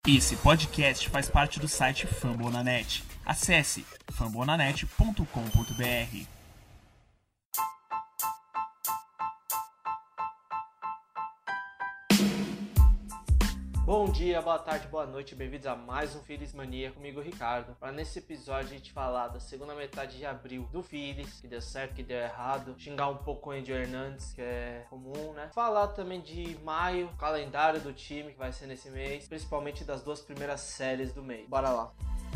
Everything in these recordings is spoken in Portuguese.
Esse podcast faz parte do site Fambonanet. Acesse fambonanet.com.br. Bom dia, boa tarde, boa noite, bem-vindos a mais um Phillies Mania comigo, Ricardo. Para nesse episódio a gente falar da segunda metade de abril do Phillies, que deu certo, que deu errado, xingar um pouco o Andy Hernandez, que é comum, né? Falar também de maio, calendário do time que vai ser nesse mês, principalmente das duas primeiras séries do mês. Bora lá!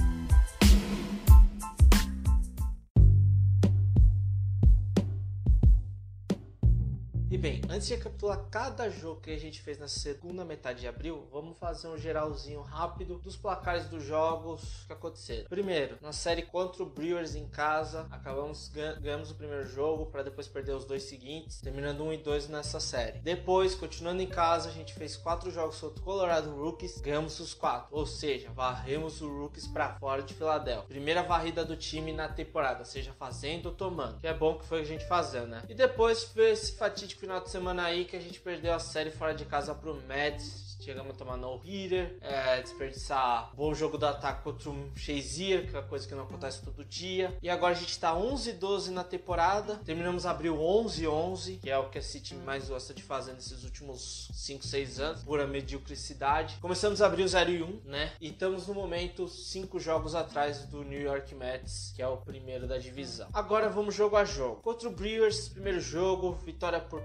E bem, antes de recapitular cada jogo que a gente fez na segunda metade de abril, vamos fazer um geralzinho rápido dos placares dos jogos que aconteceram. Primeiro, na série contra o Brewers em casa, ganhamos o primeiro jogo para depois perder os dois seguintes, terminando 1-2 nessa série. Depois, continuando em casa, a gente fez 4 jogos contra o Colorado Rockies, ganhamos os 4, ou seja, varremos o Rockies para fora de Filadélfia. Primeira varrida do time na temporada, seja fazendo ou tomando, que é bom que foi a gente fazendo, né? E depois foi esse fatídico final de semana aí que a gente perdeu a série fora de casa pro Mets. Chegamos a tomar no-hitter, desperdiçar bom jogo do ataque contra um Shazier, que é uma coisa que não acontece todo dia. E agora a gente tá 11-12 na temporada. Terminamos abril 11-11, que é o que esse time mais gosta de fazer nesses últimos 5-6 anos, pura mediocridade. Começamos abril 0-1, né? E estamos no momento 5 jogos atrás do New York Mets, que é o primeiro da divisão. Agora vamos jogo a jogo. Contra o Brewers, primeiro jogo, vitória por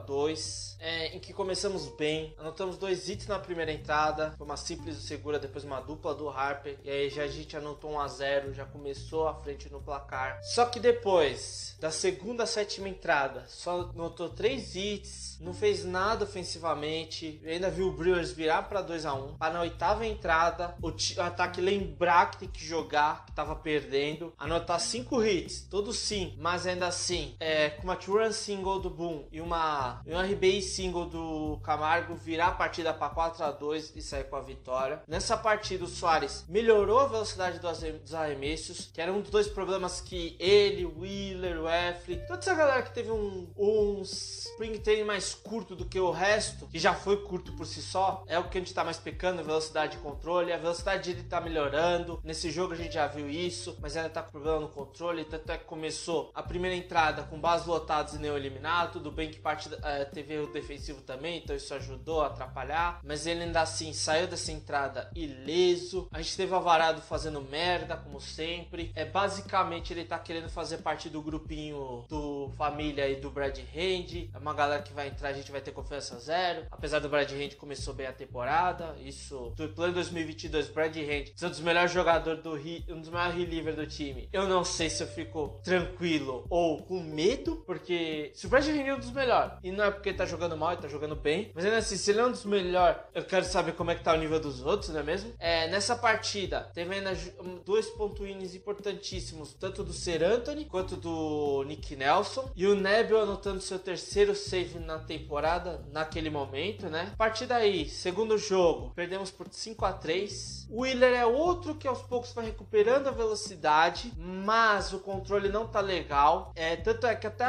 4-2, em que começamos bem, anotamos 2 hits na primeira entrada, foi uma simples e segura, depois uma dupla do Harper, e aí já a gente anotou 1-0, já começou à frente no placar. Só que depois da segunda a sétima entrada, só anotou 3 hits, não fez nada ofensivamente, ainda viu o Brewers virar para 2-1. Para na oitava entrada, o ataque lembrar que tem que jogar, que tava perdendo, anotar 5 hits, todos sim, mas ainda assim, com uma 2-run single do Boone e um RBI single do Camargo, virar a partida para 4-2 e sair com a vitória. Nessa partida o Suárez melhorou a velocidade dos arremessos, que era um dos dois problemas que ele, o Wheeler, o Eflin, toda essa galera que teve um spring training mais curto do que o resto, que já foi curto por si só, é o que a gente tá mais pecando, velocidade de controle. A velocidade dele tá melhorando, nesse jogo a gente já viu isso, mas ainda tá com problema no controle, tanto é que começou a primeira entrada com bases lotadas e nenhum eliminado. Tudo bem que teve erro defensivo também, então isso ajudou a atrapalhar, mas ele ainda assim saiu dessa entrada ileso. A gente teve o Alvarado fazendo merda, como sempre. Basicamente ele tá querendo fazer parte do grupinho do Família e do Brad Hand. É uma galera que vai entrar, a gente vai ter confiança zero. Apesar do Brad Hand começou bem a temporada, isso do plano 2022, Brad Hand é um dos melhores jogadores um dos maiores relievers do time. Eu não sei se eu fico tranquilo ou com medo, porque se o Brad Hand é um dos melhores, e não é porque ele tá jogando mal, ele tá jogando bem, mas ainda assim, se ele é um dos melhores, eu quero saber como é que tá o nível dos outros, não é mesmo? Nessa partida, teve ainda 2 ponto-ins importantíssimos, tanto do Ser Anthony quanto do Nick Nelson, e o Nebel anotando seu terceiro save na temporada naquele momento, né? A partir daí, segundo jogo, perdemos por 5-3. O Wheeler é outro que aos poucos vai recuperando a velocidade, mas o controle não tá legal. Tanto é que até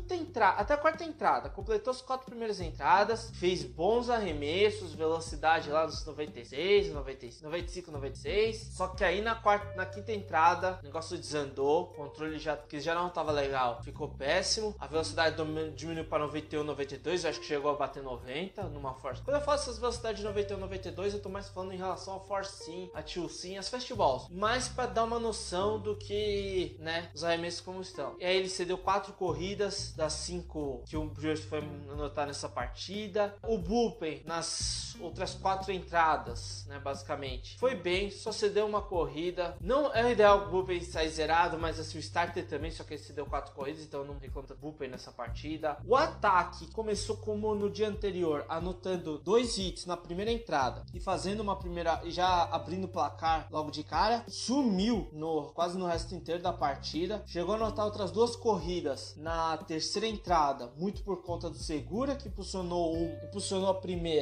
a quarta entrada, completou as 4 primeiras entradas, fez bons arremessos, velocidade lá nos 96, 95, 96. Só que aí na quinta entrada, o negócio desandou, o controle que já não tava legal, ficou péssimo. A velocidade diminuiu para 91, 92, eu acho que chegou a bater 90 numa force. Quando eu falo essas velocidades de 91, 92, eu tô mais falando em relação ao force sim, a two sim, as fastballs. Mas para dar uma noção do que, né, os arremessos como estão. E aí ele cedeu 4 corridas das 5 que o Brewers foi anotar nessa partida. O bullpen nas outras 4 entradas, né, basicamente foi bem, só cedeu uma corrida. Não é o ideal o bullpen sair zerado, mas assim, o starter também, só que ele cedeu 4 corridas, então não tem conta bullpen nessa partida. O ataque começou como no dia anterior, anotando 2 hits na primeira entrada e fazendo uma primeira, já abrindo o placar logo de cara. Sumiu quase no resto inteiro da partida. Chegou a anotar outras 2 corridas na terceira entrada, muito por conta do Segura, que impulsionou a primeira da entrada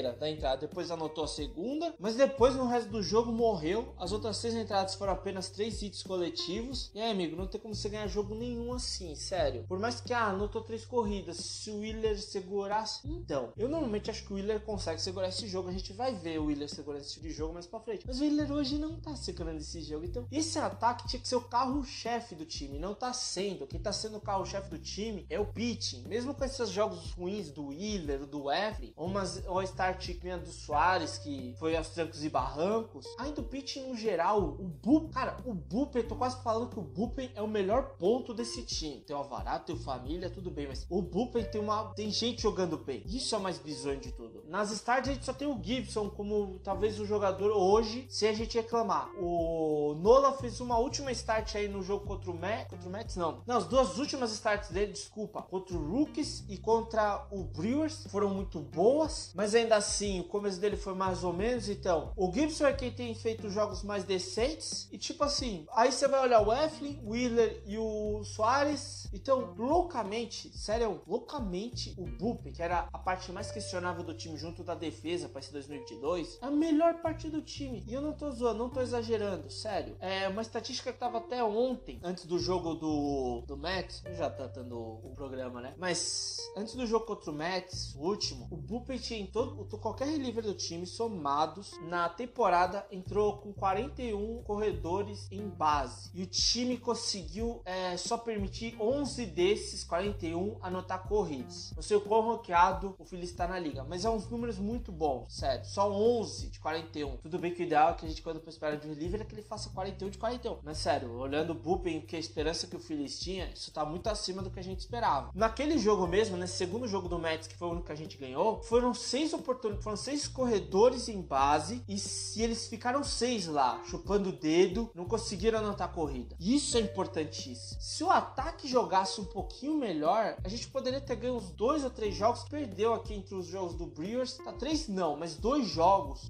entrada, depois anotou a segunda, mas depois no resto do jogo morreu. As outras 6 entradas foram apenas 3 hits coletivos. E aí, amigo, não tem como você ganhar jogo nenhum assim, sério. Por mais que, anotou 3 corridas, se o Wheeler segurasse... Então, eu normalmente acho que o Wheeler consegue segurar esse jogo. A gente vai ver o Wheeler segurando esse tipo de jogo mais pra frente. Mas o Wheeler hoje não tá segurando esse jogo. Então, esse ataque tinha que ser o carro-chefe do time. Não tá sendo. Quem tá sendo o carro-chefe do time é o pitching. Mesmo com esses jogos ruins do Wheeler, do Eflin, ou a start do Soares, que foi aos trancos e barrancos, ainda o pitching no geral, o Bullpen, cara, o Bullpen, eu tô quase falando que o Bullpen é o melhor ponto desse time. Tem o Alvará, tem o Família, tudo bem, mas o Bullpen tem gente jogando bem. Isso é o mais bizonho de tudo. Nas starts a gente só tem o Gibson como talvez o jogador hoje, se a gente reclamar. O Nola fez uma última start aí no jogo contra o Mets, não, as duas últimas starts dele, desculpa, contra o Rookies e contra o Brewers foram muito boas, mas ainda assim o começo dele foi mais ou menos. Então, o Gibson é quem tem feito jogos mais decentes e tipo assim, aí você vai olhar o Eflin, o Wheeler e o Soares. Então, loucamente, o Bullpen, que era a parte mais questionável do time junto da defesa para esse 2022, é a melhor parte do time. E eu não tô zoando, não tô exagerando, sério. É uma estatística que tava até ontem, antes do jogo do Mets, eu já tá dando o programa, né? Mas antes do jogo contra o Mets, o último, o Bullpen tinha qualquer reliever do time somados na temporada entrou com 41 corredores em base. E o time conseguiu só permitir 11 desses 41 anotar corridas. Não sei o quão ranqueado o Phillies está na liga, mas é uns números muito bons, sério. Só 11 de 41. Tudo bem que o ideal é que a gente, quando espera de reliever, é que ele faça 41 de 41. Mas sério, olhando o Bullpen, que a esperança que o Phillies tinha, isso tá muito acima do que a gente esperava. Naquele jogo mesmo, nesse segundo jogo do Mets, que foi o único que a gente ganhou, foram 6 corredores em base e se eles ficaram 6 lá, chupando o dedo, não conseguiram anotar a corrida. Isso é importantíssimo. Se o ataque jogasse um pouquinho melhor, a gente poderia ter ganho uns 2 ou 3 jogos. Perdeu aqui entre os jogos do Brewers, tá 3 não, mas 2 jogos,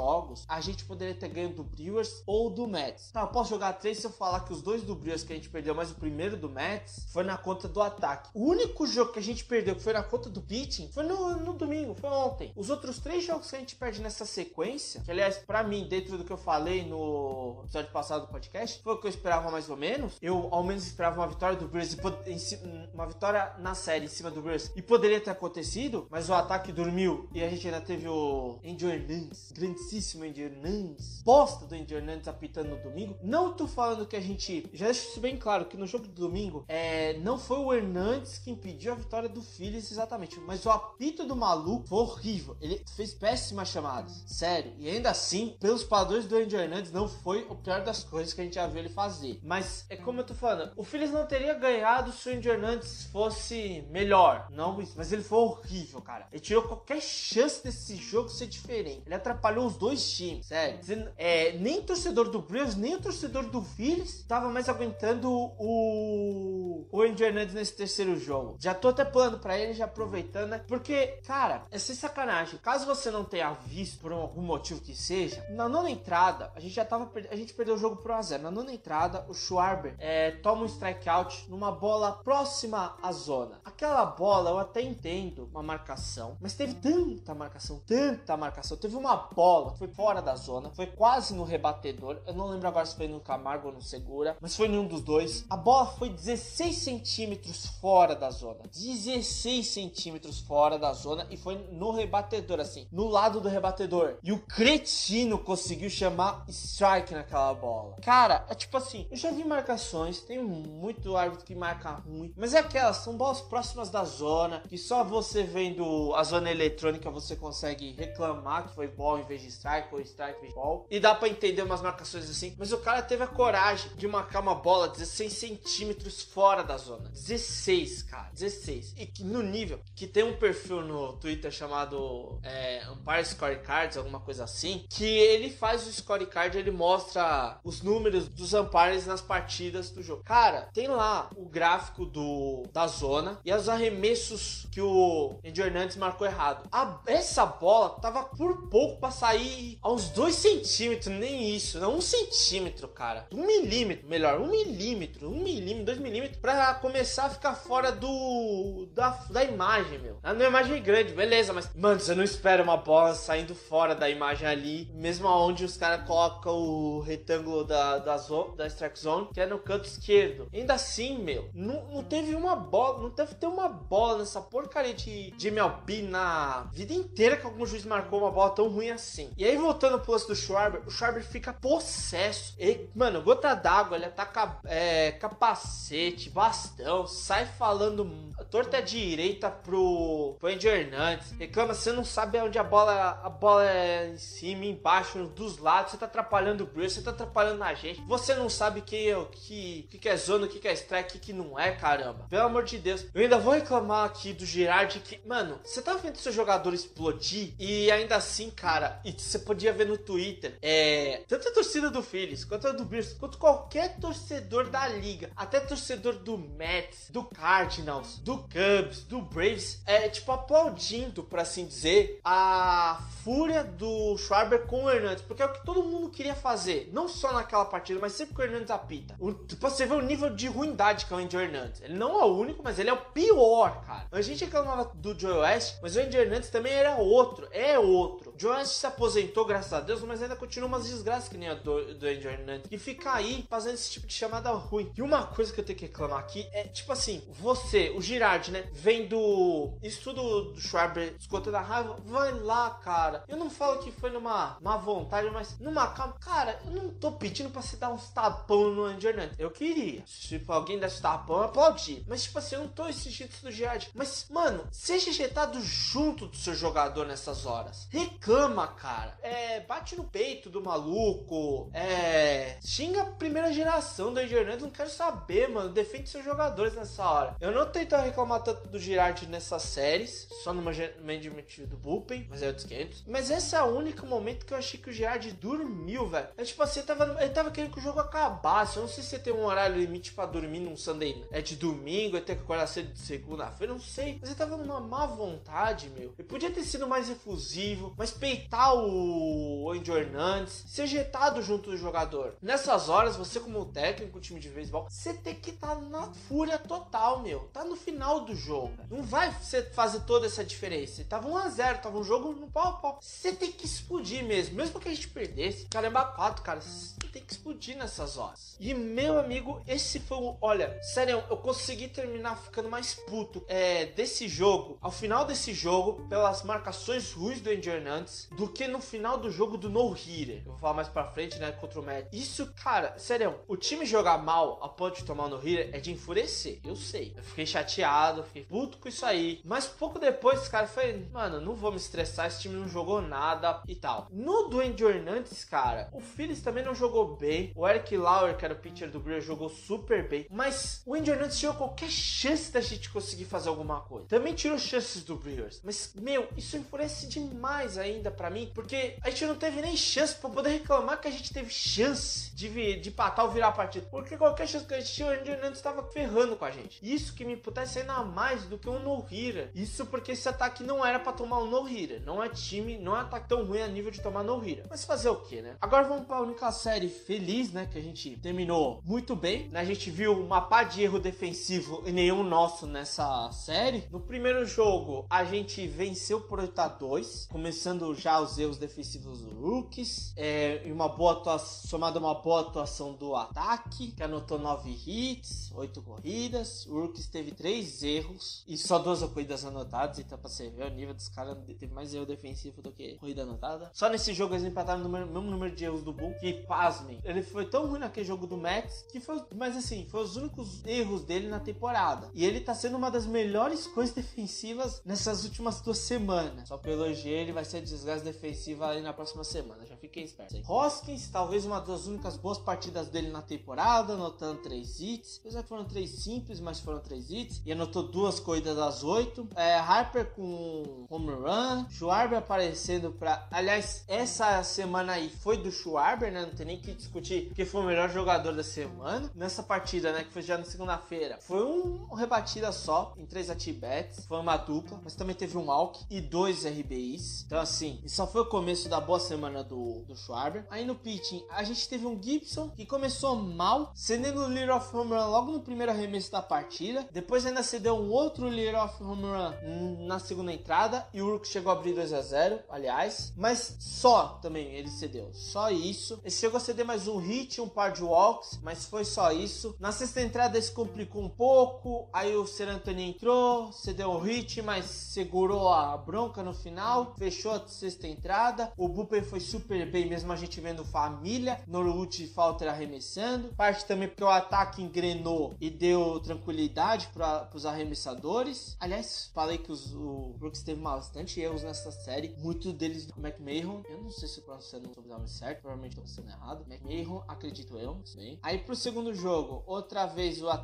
a gente poderia ter ganho do Brewers ou do Mets. Tá, eu posso jogar 3 se eu falar que os 2 do Brewers que a gente perdeu, mas o primeiro do Mets foi na conta do ataque. O único jogo que a gente perdeu que foi na conta do pitching foi no domingo, foi ontem. Os outros 3 jogos que a gente perde nessa sequência, que aliás, pra mim, dentro do que eu falei no episódio passado do podcast, foi o que eu esperava mais ou menos. Eu ao menos esperava uma vitória do Brewers, uma vitória na série em cima do Brewers, e poderia ter acontecido, mas o ataque dormiu e a gente ainda teve o Andy Hernandez, grandíssimo Andy Hernandez, bosta do Andy Hernandez apitando no domingo. Não tô falando que a gente, já deixo isso bem claro, que no jogo do domingo não foi o Hernandez que impediu a vitória do Phillies exatamente, mas o apito do maluco foi horrível. Ele fez péssimas chamadas, sério, e ainda assim, pelos padrões do Andy Hernandez, não foi o pior das coisas que a gente já viu ele fazer. Mas é como eu tô falando, o Phillies não teria ganhado se o Andy Hernandez fosse melhor, não isso, mas ele foi horrível, cara. Ele tirou qualquer chance desse jogo ser diferente. Ele atrapalhou os dois times, sério. Nem o torcedor do Brewers, nem o torcedor do Phillies tava mais aguentando o Andy Hernandez nesse terceiro jogo. Já tô até pulando pra ele, já aproveitando, né? Porque, cara, é sem sacanagem. Caso você não tenha visto por algum motivo que seja, na nona entrada, a gente perdeu o jogo por 1-0. Na nona entrada, o Schwarber toma um strikeout numa bola próxima à zona. Aquela bola, eu até entendo uma marcação, mas teve tanta marcação. Teve uma bola que foi fora da zona, foi quase no rebatedor. Eu não lembro agora se foi no Camargo ou no Segura, mas foi nenhum dos dois. A bola foi 16 centímetros fora da zona. 16 centímetros fora da zona e foi no rebatedor, assim, no lado do rebatedor. E o cretino conseguiu chamar strike naquela bola. Cara, é tipo assim, eu já vi marcações, tem muito árbitro que marca ruim, mas é aquelas, são bolas próximas da zona, que só você vendo a zona eletrônica você consegue reclamar que foi ball em vez de strike, ou strike em vez de ball. E dá pra entender umas marcações assim, mas o cara teve a coragem de marcar uma bola 16 centímetros fora da zona. 16, cara, 16. E que no nível, que tem um perfil no Twitter chamado Umpire Scorecards, alguma coisa assim, que ele faz o scorecard, ele mostra os números dos umpires nas partidas do jogo. Cara, tem lá o gráfico da zona e os arremessos que o Andy Hernandez marcou errado. Essa bola tava por pouco pra sair a uns 2 centímetros, nem isso, não, 1 centímetro, cara. 1 milímetro, melhor, 1 milímetro, 2 milímetros, pra começar a ficar fora da imagem, meu. Na imagem grande, beleza, mas, mano, você não espera era uma bola saindo fora da imagem ali, mesmo onde os caras colocam o retângulo da strike zone, que é no canto esquerdo. Ainda assim, meu, não teve uma bola, não deve ter uma bola nessa porcaria de MLB na vida inteira que algum juiz marcou uma bola tão ruim assim. E aí, voltando pro lance do Schwarber, o Schwarber fica possesso. Mano, gota d'água, ele ataca capacete, bastão, sai falando torta à direita pro Andy Hernandez, reclama, você não sabe onde a bola é em cima, embaixo, dos lados, você tá atrapalhando o Brewers, você tá atrapalhando a gente, você não sabe o que é zona, o que é strike, o que não é, caramba. Pelo amor de Deus. Eu ainda vou reclamar aqui do Girardi que, mano, você tá vendo seu jogador explodir e ainda assim, cara, e você podia ver no Twitter, tanto a torcida do Phillies, quanto a do Brewers, quanto qualquer torcedor da liga, até torcedor do Mets, do Cardinals, do Cubs, do Braves, tipo, aplaudindo, por assim dizer, a fúria do Schwarber com o Hernandez, porque é o que todo mundo queria fazer, não só naquela partida, mas sempre que o Hernandez apita. Você vê o nível de ruindade que é o Andy Hernandez. Ele não é o único, mas ele é o pior, cara. A gente reclamava do Joe West, mas o Andy Hernandez também era outro, o Joe West se aposentou, graças a Deus, mas ainda continua umas desgraças que nem a do Andy Hernandez, e fica aí fazendo esse tipo de chamada ruim. E uma coisa que eu tenho que reclamar aqui é, tipo assim, o Girardi, né, vendo isso tudo do Schwarber escutando a raiva, vai lá, cara. Eu não falo que foi numa má vontade, mas numa calma. Cara, eu não tô pedindo pra você dar uns tapão no Andy Hernandez. Eu queria. Se alguém desse tapão, eu aplaudi. Mas, tipo assim, eu não tô exigindo isso do Girardi. Mas, mano, seja injetado junto do seu jogador nessas horas. Reclama, cara. Bate no peito do maluco. Xinga a primeira geração do Andy Hernandez. Não quero saber, mano. Defende seus jogadores nessa hora. Eu não tento reclamar tanto do Girardi nessas séries. Só no management do bullpen. Mas é outros 500. Mas esse é o único momento que eu achei que o Girardi dormiu, velho. Tipo assim, ele tava querendo que o jogo acabasse. Eu não sei se você tem um horário limite pra dormir num Sunday. De domingo, eu tenho que acordar cedo de segunda-feira. Não sei. Mas ele tava numa má vontade, meu. Ele podia ter sido mais efusivo. Mas peitar o Andy Hernandez. Ser jetado junto do jogador. Nessas horas, você como técnico do time de beisebol, você tem que estar na fúria total, meu. Tá no final do jogo. Não vai fazer toda essa diferença. Tava 1-0, tava um jogo no pau a pau. Você tem que explodir mesmo que a gente perdesse. Caramba, 4, cara. Você tem que explodir nessas horas. E, meu amigo, esse foi o... Olha, sério, eu consegui terminar ficando mais puto desse jogo, ao final desse jogo, pelas marcações ruins do Andy Hernandez, do que no final do jogo do no-hitter. Eu vou falar mais pra frente, né, contra o Mets. Isso, cara, sério, o time jogar mal a ponto de tomar o no-hitter é de enfurecer, eu sei. Eu fiquei chateado, fiquei puto com isso aí. Mas pouco depois, cara, foi, mano, não vou me estressar, esse time não jogou nada e tal. No do Andy Hernandez, cara, o Phillies também não jogou bem. O Eric Lauer, que era o pitcher do Brewers, jogou super bem. Mas o Andy Hernandez tirou qualquer chance da gente conseguir fazer alguma coisa. Também tirou chances do Brewers. Mas, meu, isso enfurece demais ainda pra mim, porque a gente não teve nem chance pra poder reclamar que a gente teve chance de empatar ou virar a partida. Porque qualquer chance que a gente tinha, o Andy Hernandez tava ferrando com a gente. Isso que me pudesse ainda mais do que um no-hitter. Isso porque esse ataque não era pra tomar um no-hitter. Não é ataque tão ruim a nível de tomar no-hitter. Mas fazer o que, né? Agora vamos pra única série feliz, né? Que a gente terminou muito bem, né? A gente viu uma pá de erro defensivo e nenhum nosso nessa série. No primeiro jogo, a gente venceu por 8-2, começando já os erros defensivos do Rookies, e uma boa atuação, somado a uma boa atuação do ataque, que anotou 9 hits, 8 corridas. O Rookies teve 3 erros e só 2 corridas anotadas, então pra você ver o nível dos caras, teve mais erro defensivo do que corrida anotada. Só nesse jogo eles empataram no mesmo número de erros do Bull, que, pasmem, ele foi tão ruim naquele jogo do Mets, que foi, mas assim, foi os únicos erros dele na temporada. E ele tá sendo uma das melhores coisas defensivas nessas últimas 2 semanas. Só que eu elogiei, ele vai ser desgaste defensiva aí na próxima semana, já fiquem espertos aí. Hoskins, talvez uma das únicas boas partidas dele na temporada, anotando 3 hits, apesar que foram 3 simples, mas foram 3 hits, e anotou 2 corridas das 8. Harper com home run, Schwarber aparecendo pra... Aliás, essa semana aí foi do Schwarber, né? Não tem nem que discutir quem foi o melhor jogador da semana. Nessa partida, né, que foi já na segunda-feira, foi uma rebatida só, em 3 at-bats. Foi uma dupla, mas também teve um walk e 2 RBIs. Então, assim, isso só foi o começo da boa semana do Schwarber. Aí no pitching, a gente teve um Gibson que começou mal, cedendo o lead-off home run logo no primeiro arremesso da partida. Depois ainda cedeu um outro lead-off home run na segunda entrada. E o Uruk chegou a abrir 2-0, aliás. Mas só também ele cedeu. Só isso. Ele chegou a ceder mais um hit, um par de walks, mas foi só isso. Na sexta entrada ele se complicou um pouco. Aí o Seranthony entrou, cedeu um hit, mas segurou a bronca no final. Fechou a sexta entrada. O bullpen foi super bem, mesmo a gente vendo família. Norwood e Falter arremessando. Parte também porque o ataque engrenou e deu tranquilidade para os arremessadores. Aliás, falei que o Brooks teve bastante erros nessa série. Muitos deles do McMahon. Eu não sei se eu pronunciando o sobrenome certo. Provavelmente estou sendo errado. McMahon, acredito eu. Bem. Aí pro segundo jogo, outra vez a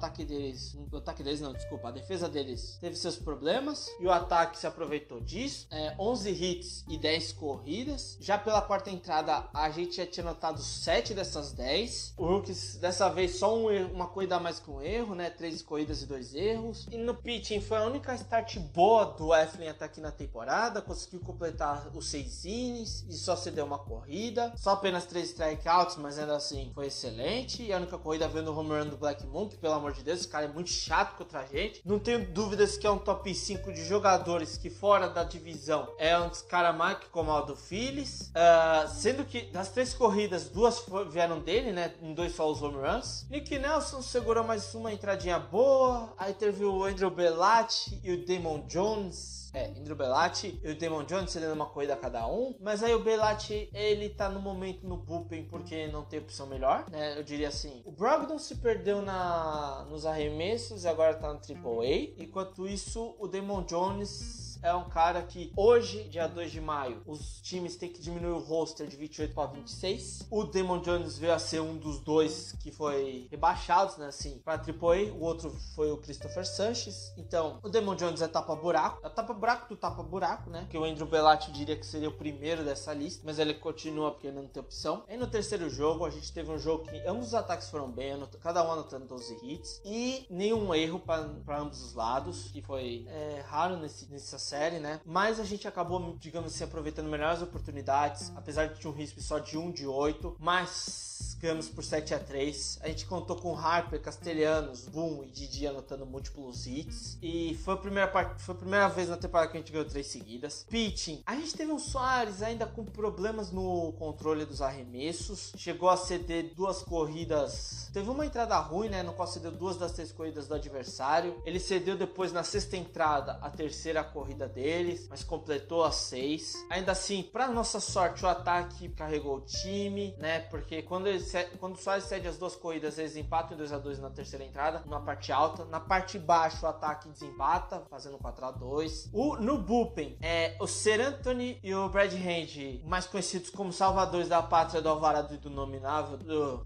defesa deles teve seus problemas. E o ataque se aproveitou disso. 11 hits e 10 corridas. Já pela quarta entrada, a gente já tinha notado 7 dessas 10. O Rookies, dessa vez, só uma corrida a mais com erro, né? 3 corridas e 2 erros. E no pitching, foi a única start boa do Eflin até aqui na temporada. Conseguiu completar os 6 innings e só cedeu uma corrida. Só apenas 3 strikeouts, mas ainda assim foi excelente. E a única corrida veio no home run do Black Moon, que pelo amor de Deus, esse cara é muito chato contra a gente. Não tenho dúvidas que é um top 5 de jogadores que fora da divisão é um dos caras mais que comanda o Phillies. Sendo que das 3 corridas, 2 vieram dele, né? Em 2 só os home runs. Nick Nelson segurou mais uma entradinha boa. Aí teve o Andrew Bellatti e o Damon Jones. Andrew Bellatti e o Damon Jones cedendo uma corrida a cada um. Mas aí o Bellatti, ele tá no momento no bullpen porque não tem opção melhor, né? Eu diria assim, o Brogdon se perdeu nos arremessos e agora tá no AAA. Enquanto isso, o Damon Jones é um cara que hoje, dia 2 de maio, os times têm que diminuir o roster de 28 para 26. O Damon Jones veio a ser um dos 2 que foi rebaixados, né, assim, para AAA. O outro foi o Christopher Sanchez. Então, o Damon Jones é tapa-buraco. É tapa-buraco do tapa-buraco, né? Que o Andrew Bellatti diria que seria o primeiro dessa lista, mas ele continua porque ele não tem opção. E no terceiro jogo, a gente teve um jogo que ambos os ataques foram bem, cada um anotando 12 hits e nenhum erro para ambos os lados, que foi raro nessa série, né? Mas a gente acabou, digamos assim, aproveitando melhores oportunidades, apesar de um risco só de 1 de 8, mas ganhamos por 7-3. A gente contou com Harper, Castellanos, Boone e Didi anotando múltiplos hits. E foi a primeira vez na temporada que a gente ganhou 3 seguidas. Pitching, a gente teve um Soares ainda com problemas no controle dos arremessos. Chegou a ceder 2 corridas. Teve uma entrada ruim, né? No qual cedeu 2 das 3 corridas do adversário. Ele cedeu depois na sexta entrada a terceira corrida deles, mas completou as 6. Ainda assim, para nossa sorte, o ataque carregou o time, né? Porque quando o Soares cede as 2 corridas, eles empatam em 2-2 na terceira entrada, numa parte alta. Na parte baixa, o ataque desempata, fazendo 4-2. No bullpen, o Seranthony e o Brad Hand, mais conhecidos como salvadores da pátria do Alvarado e do Nominável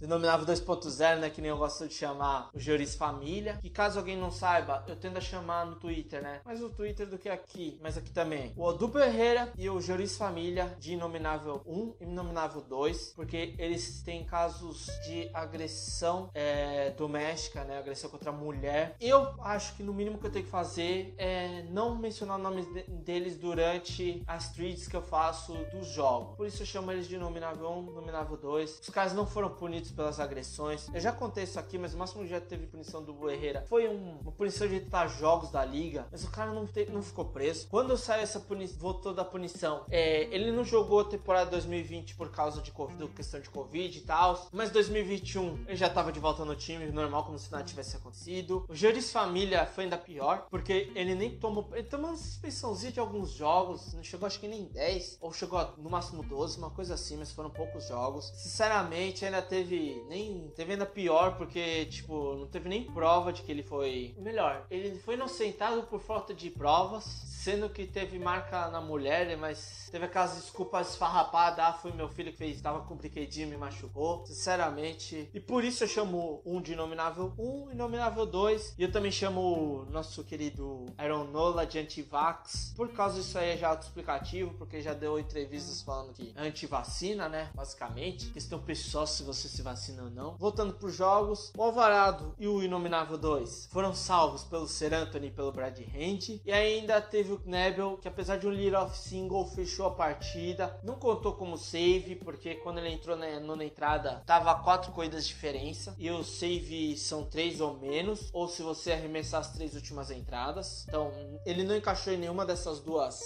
2.0, né? Que nem eu gosto de chamar o Joris Família. Que caso alguém não saiba, eu tendo a chamar no Twitter, né? Mais no Twitter do que aqui, mas aqui também. O Odubel Herrera e o Joris Família de Inominável 1 e Inominável 2, porque eles têm casos de agressão doméstica, né? Agressão contra a mulher. Eu acho que no mínimo que eu tenho que fazer é não mencionar o nome deles durante as trades que eu faço dos jogos. Por isso eu chamo eles de Inominável 1, Inominável 2. Os caras não foram punidos pelas agressões. Eu já contei isso aqui, mas o máximo que já teve punição do Herrera foi uma punição de editar jogos da liga, mas o cara não ficou preso. Quando saiu essa punição, voltou da punição, ele não jogou a temporada 2020 por causa de questão de Covid e tal, mas 2021 ele já tava de volta no time, normal, como se nada tivesse acontecido. O Joris Família foi ainda pior, porque ele nem tomou uma suspensãozinha de alguns jogos, não chegou acho que nem 10, ou chegou no máximo 12, uma coisa assim, mas foram poucos jogos. Sinceramente, ainda teve ainda pior, porque, tipo, não teve nem prova de que ele foi... Melhor, ele foi inocentado por falta de provas, sendo que teve marca na mulher, mas teve aquelas desculpas esfarrapadas, foi meu filho que fez, tava complicadinho, me machucou. sinceramente. E por isso eu chamo um de Inominável 1 e Inominável 2. E eu também chamo o nosso querido Aaron Nola de anti-vax. Por causa disso aí é já autoexplicativo, porque já deu entrevistas falando que é anti-vacina, né? Basicamente. Questão pessoal se você se vacina ou não. Voltando pros jogos, o Alvarado e o Inominável 2 foram salvos pelo Ser Anthony e pelo Brad Hand. E ainda teve o Knebel, que apesar de um lead-off single, fechou a partida. Não contou como save, porque quando ele entrou na nona entrada, tava 4 corridas de diferença. E o save são 3 ou menos, ou se você arremessar as 3 últimas entradas. Então, ele não encaixou em nenhuma desses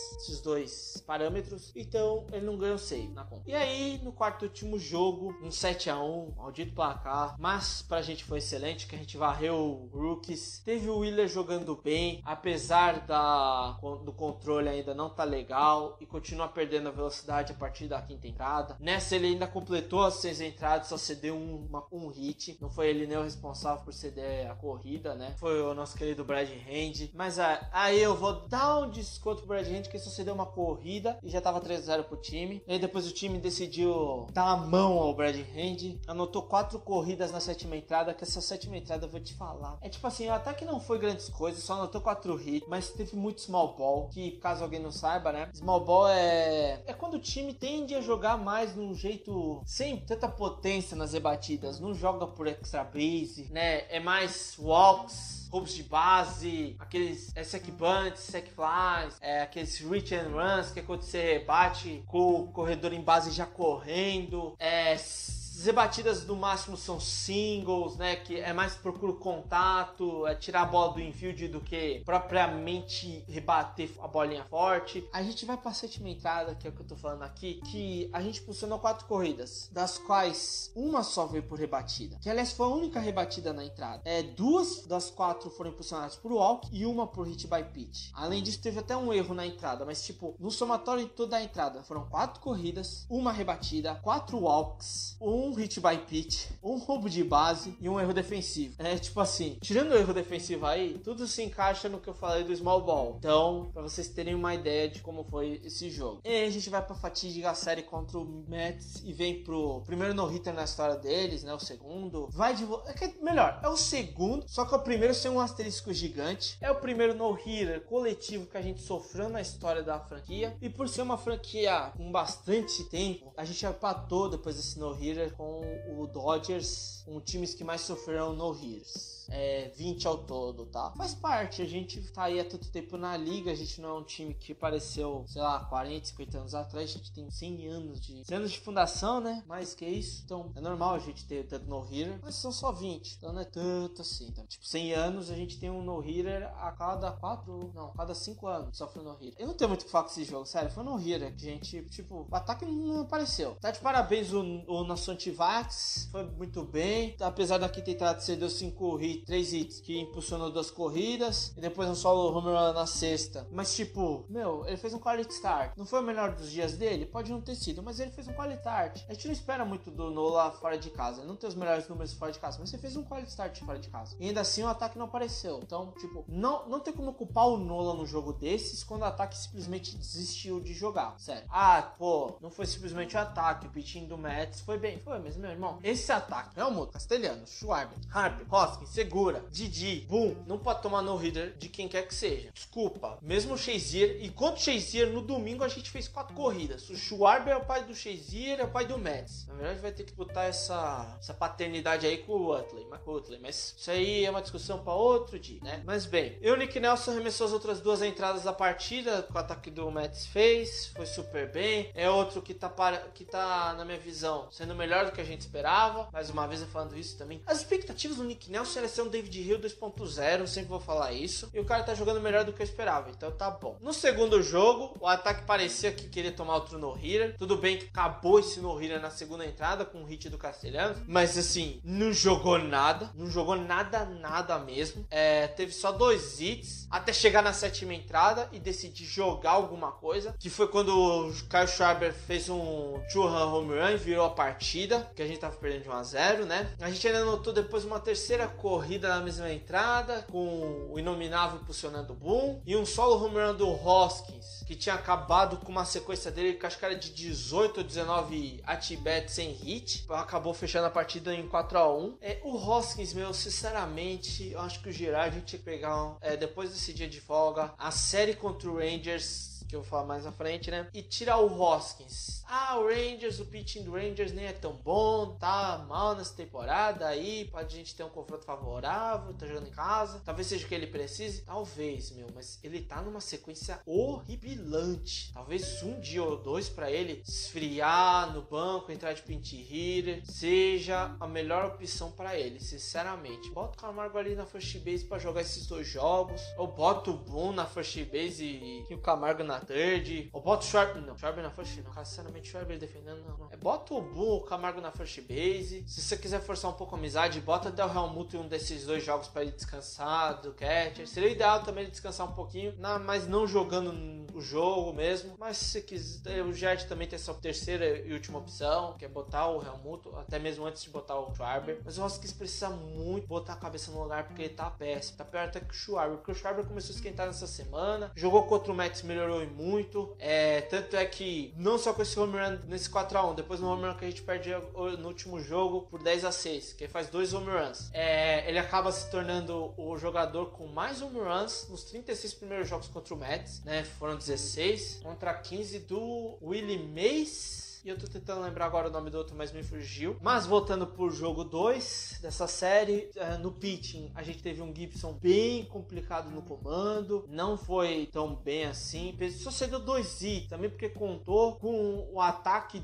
dois parâmetros. Então, ele não ganhou save na conta. E aí, no quarto e último jogo, um 7-1, maldito placar. Mas pra gente foi excelente, que a gente varreu o Rookies. Teve o Wheeler jogando bem, apesar do controle ainda não tá legal. E continua perdendo a velocidade a partir da quinta entrada. Nessa ele ainda completou as 6 entradas, só cedeu um hit. Não foi ele nem o responsável por ceder a corrida, né? Foi o nosso querido Brad Hand. Mas aí eu vou dar um desconto pro Brad Hand, que só cedeu uma corrida e já tava 3-0 pro time. E aí depois o time decidiu dar a mão ao Brad Hand. Anotou 4 corridas na 7ª entrada, que essa 7ª entrada eu vou te falar. É tipo assim, até que não foi grandes coisas, só anotou 4 hits, mas teve muito small ball, que caso alguém não saiba, né? Small ball é quando o time tende a jogar mais num jeito sem tanta potência nas rebatidas, não joga por extra base, né? É mais walks, roubos de base, aqueles sack bunts, sack flies, aqueles reach and runs, que é quando você rebate com o corredor em base já correndo, as rebatidas no máximo são singles, né? Que é mais procura contato, tirar a bola do infield do que propriamente rebater a bolinha forte. A gente vai pra 7ª entrada, que é o que eu tô falando aqui, que a gente funcionou 4 corridas, das quais uma só veio por rebatida, que aliás foi a única rebatida na entrada. 2 das 4 foram impulsionadas por walk e uma por hit by pitch. Além disso, teve até um erro na entrada, mas tipo, no somatório de toda a entrada, foram 4 corridas, uma rebatida, 4 walks, um hit by pitch, um roubo de base e um erro defensivo. Tipo assim, tirando o erro defensivo aí, tudo se encaixa no que eu falei do small ball. Então, pra vocês terem uma ideia de como foi esse jogo. E aí a gente vai pra fatídica série contra o Mets e vem pro primeiro no-hitter na história deles, né? O segundo. Melhor, é o segundo, só que é o primeiro sem um asterisco gigante. É o primeiro no-hitter coletivo que a gente sofreu na história da franquia. E por ser uma franquia com bastante tempo, a gente empatou depois desse no-hitter com o Dodgers, times que mais sofreram no-hitters. 20 ao todo, tá? Faz parte, a gente tá aí há tanto tempo na liga, a gente não é um time que apareceu, sei lá, 40, 50 anos atrás, a gente tem 100 anos de fundação, né? Mais que isso, então é normal a gente ter tanto no-hitter, mas são só 20, então não é tanto assim, tá? Tipo, 100 anos a gente tem um no-hitter a cada 5 anos sofre um no-hitter. Eu não tenho muito o que falar com esse jogo, sério, foi um no-hitter que a gente, tipo, o ataque não apareceu. Tá de parabéns o nosso anti-vax, foi muito bem, apesar da quinta entrada você deu 3 hits, que impulsionou 2 corridas e depois um solo home run na sexta. Mas tipo, ele fez um quality start. Não foi o melhor dos dias dele? Pode não ter sido, mas ele fez um quality start. A gente não espera muito do Nola fora de casa. Ele não tem os melhores números fora de casa, mas você fez um quality start fora de casa. E ainda assim o ataque não apareceu. Então, tipo, não tem como culpar o Nola no jogo desses quando o ataque simplesmente desistiu de jogar. Sério. Não foi simplesmente o ataque. O pitching do Mets foi bem. Foi mesmo, meu irmão. Esse ataque, Helmut, Castelhanos, Schwarber, Harper, Hoskins, Segura, Didi, Boom, não pode tomar no-hitter de quem quer que seja. Desculpa. Mesmo o Shazier, e contra o Shazier, no domingo a gente fez 4 corridas. O Schwarber é o pai do Shazier, é o pai do Mets. Na verdade vai ter que botar essa paternidade aí com o Utley, mas isso aí é uma discussão para outro dia, né? Mas bem, o Nick Nelson arremessou as outras 2 entradas da partida que o ataque do Mets fez, foi super bem. É outro que tá na minha visão sendo melhor do que a gente esperava. Mais uma vez eu falando isso também. As expectativas do Nick Nelson era ser um David Hill 2.0, sempre vou falar isso. E o cara tá jogando melhor do que eu esperava, então tá bom. No segundo jogo, o ataque parecia que queria tomar outro no-hitter. Tudo bem que acabou esse no-hitter na segunda entrada com um hit do Castelhanos, mas assim, não jogou nada mesmo. Teve só 2 hits até chegar na 7ª entrada e decidir jogar alguma coisa, que foi quando o Kyle Schwarber fez um 2-run home run e virou a partida, que a gente tava perdendo de 1-0, né? né? A gente ainda notou depois uma terceira corrida na mesma entrada, com o Inominável impulsionando o Boom, e um solo home run do Hoskins, que tinha acabado com uma sequência dele, que acho que era de 18 ou 19 at-bats sem hit, acabou fechando a partida em 4-1. O Hoskins, sinceramente, eu acho que o Girardi tinha que pegar, depois desse dia de folga, a série contra o Rangers, que eu vou falar mais na frente, né? E tirar o Hoskins. O pitching do Rangers nem é tão bom, tá mal nessa temporada, aí pode a gente ter um confronto favorável, tá jogando em casa, talvez seja o que ele precise, talvez, mas ele tá numa sequência horripilante. Talvez um dia ou dois pra ele esfriar no banco, entrar de pinch hitter, seja a melhor opção pra ele, sinceramente. Bota o Camargo ali na first base pra jogar esses 2 jogos, ou bota o Boom na first base e o Camargo na third, ou bota o Schwarber na first, não, sinceramente, Schwarber defendendo, não. Bota o Boom, o Camargo na first base. Se você quiser forçar um pouco a amizade, bota até o Realmuto em um desses 2 jogos para ele descansar do catcher. Seria ideal também ele descansar um pouquinho, mas não jogando o jogo mesmo. Mas se quiser, o Jet também tem essa terceira e última opção, que é botar o Realmuto, até mesmo antes de botar o Schwarber. Mas o Hoskins precisa muito botar a cabeça no lugar, porque ele tá péssimo. Tá pior até que o Schwarber, porque o Schwarber começou a esquentar nessa semana, jogou contra o Mets, melhorou muito. Tanto é que não só com esse home run nesse 4-1, depois no home run que a gente perde no último jogo por 10-6, que ele faz 2 home runs, ele acaba se tornando o jogador com mais home runs nos 36 primeiros jogos contra o Mets, né? Foram 16 contra 15 do Willie Mays. E eu tô tentando lembrar agora o nome do outro, mas me fugiu. Mas voltando pro jogo 2 dessa série, no pitching, a gente teve um Gibson bem complicado no comando. Não foi tão bem assim. Só cedeu 2 hits, também porque contou com o ataque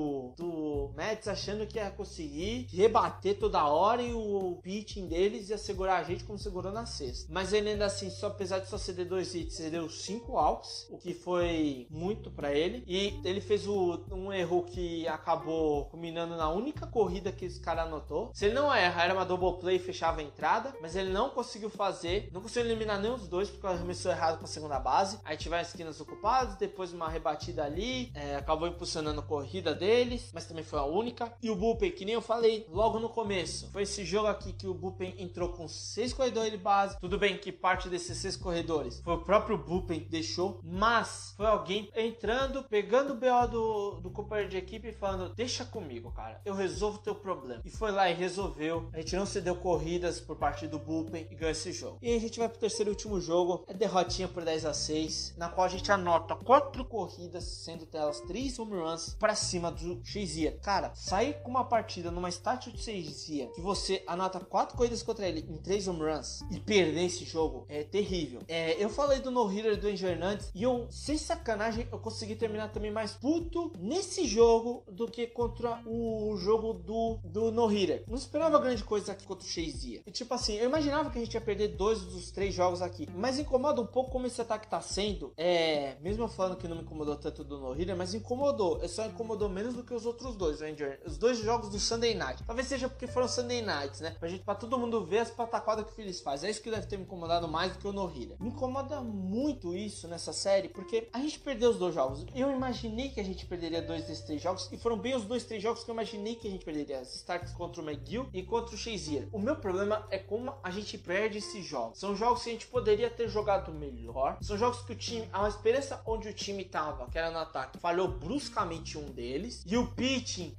do Mets achando que ia conseguir rebater toda hora e o pitching deles ia segurar a gente como segurou na sexta. Mas ele ainda assim, apesar de só ceder 2 hits, cedeu 5 walks, o que foi muito pra ele. E ele fez um erro que acabou culminando na única corrida que esse cara anotou. Se ele não erra, era uma double play e fechava a entrada, mas ele não conseguiu fazer, não conseguiu eliminar nenhum dos dois, porque arremessou errado com a segunda base. Aí tiveram esquinas ocupadas, depois uma rebatida ali, acabou impulsionando a corrida deles, mas também foi a única. E o bullpen, que nem eu falei logo no começo, foi esse jogo aqui que o bullpen entrou com 6 corredores de base. Tudo bem que parte desses 6 corredores foi o próprio bullpen que deixou, mas foi alguém entrando, pegando o BO do companheiro de equipe e falando: deixa comigo, cara, eu resolvo o teu problema. E foi lá e resolveu. A gente não cedeu corridas por parte do bullpen e ganhou esse jogo. E aí a gente vai pro terceiro e último jogo, derrotinha por 10-6, na qual a gente anota 4 corridas, sendo delas 3 home runs pra cima do Shazier. Cara, sair com uma partida numa stat de Shazier que você anota 4 corridas contra ele em 3 home runs e perder esse jogo é terrível. Eu falei do no-hitter do Angel Hernandez e eu, sem sacanagem, eu consegui terminar também mais puto nesse jogo do que contra o jogo do no-hitter. Não esperava grande coisa aqui contra o Shazier. E tipo assim, eu imaginava que a gente ia perder 2 dos 3 jogos aqui, mas incomoda um pouco como esse ataque tá sendo. Mesmo eu falando que não me incomodou tanto do no-hitter, mas incomodou. Só incomodou menos do que os outros dois, os 2 jogos do Sunday Night. Talvez seja porque foram Sunday Nights, né? Pra todo mundo ver as pataquadas que o Phillies faz. É isso que deve ter me incomodado mais do que o no-hitter. Me incomoda muito isso nessa série, porque a gente perdeu os 2 jogos. Eu imaginei que a gente perderia 2 desses 3 jogos, e foram bem os 2-3 jogos que eu imaginei que a gente perderia. As starts contra o McGill e contra o Shazier. O meu problema é como a gente perde esses jogos. São jogos que a gente poderia ter jogado melhor. São jogos que o time, a experiência onde o time tava, que era no ataque, falhou bruscamente um deles. E o pitching,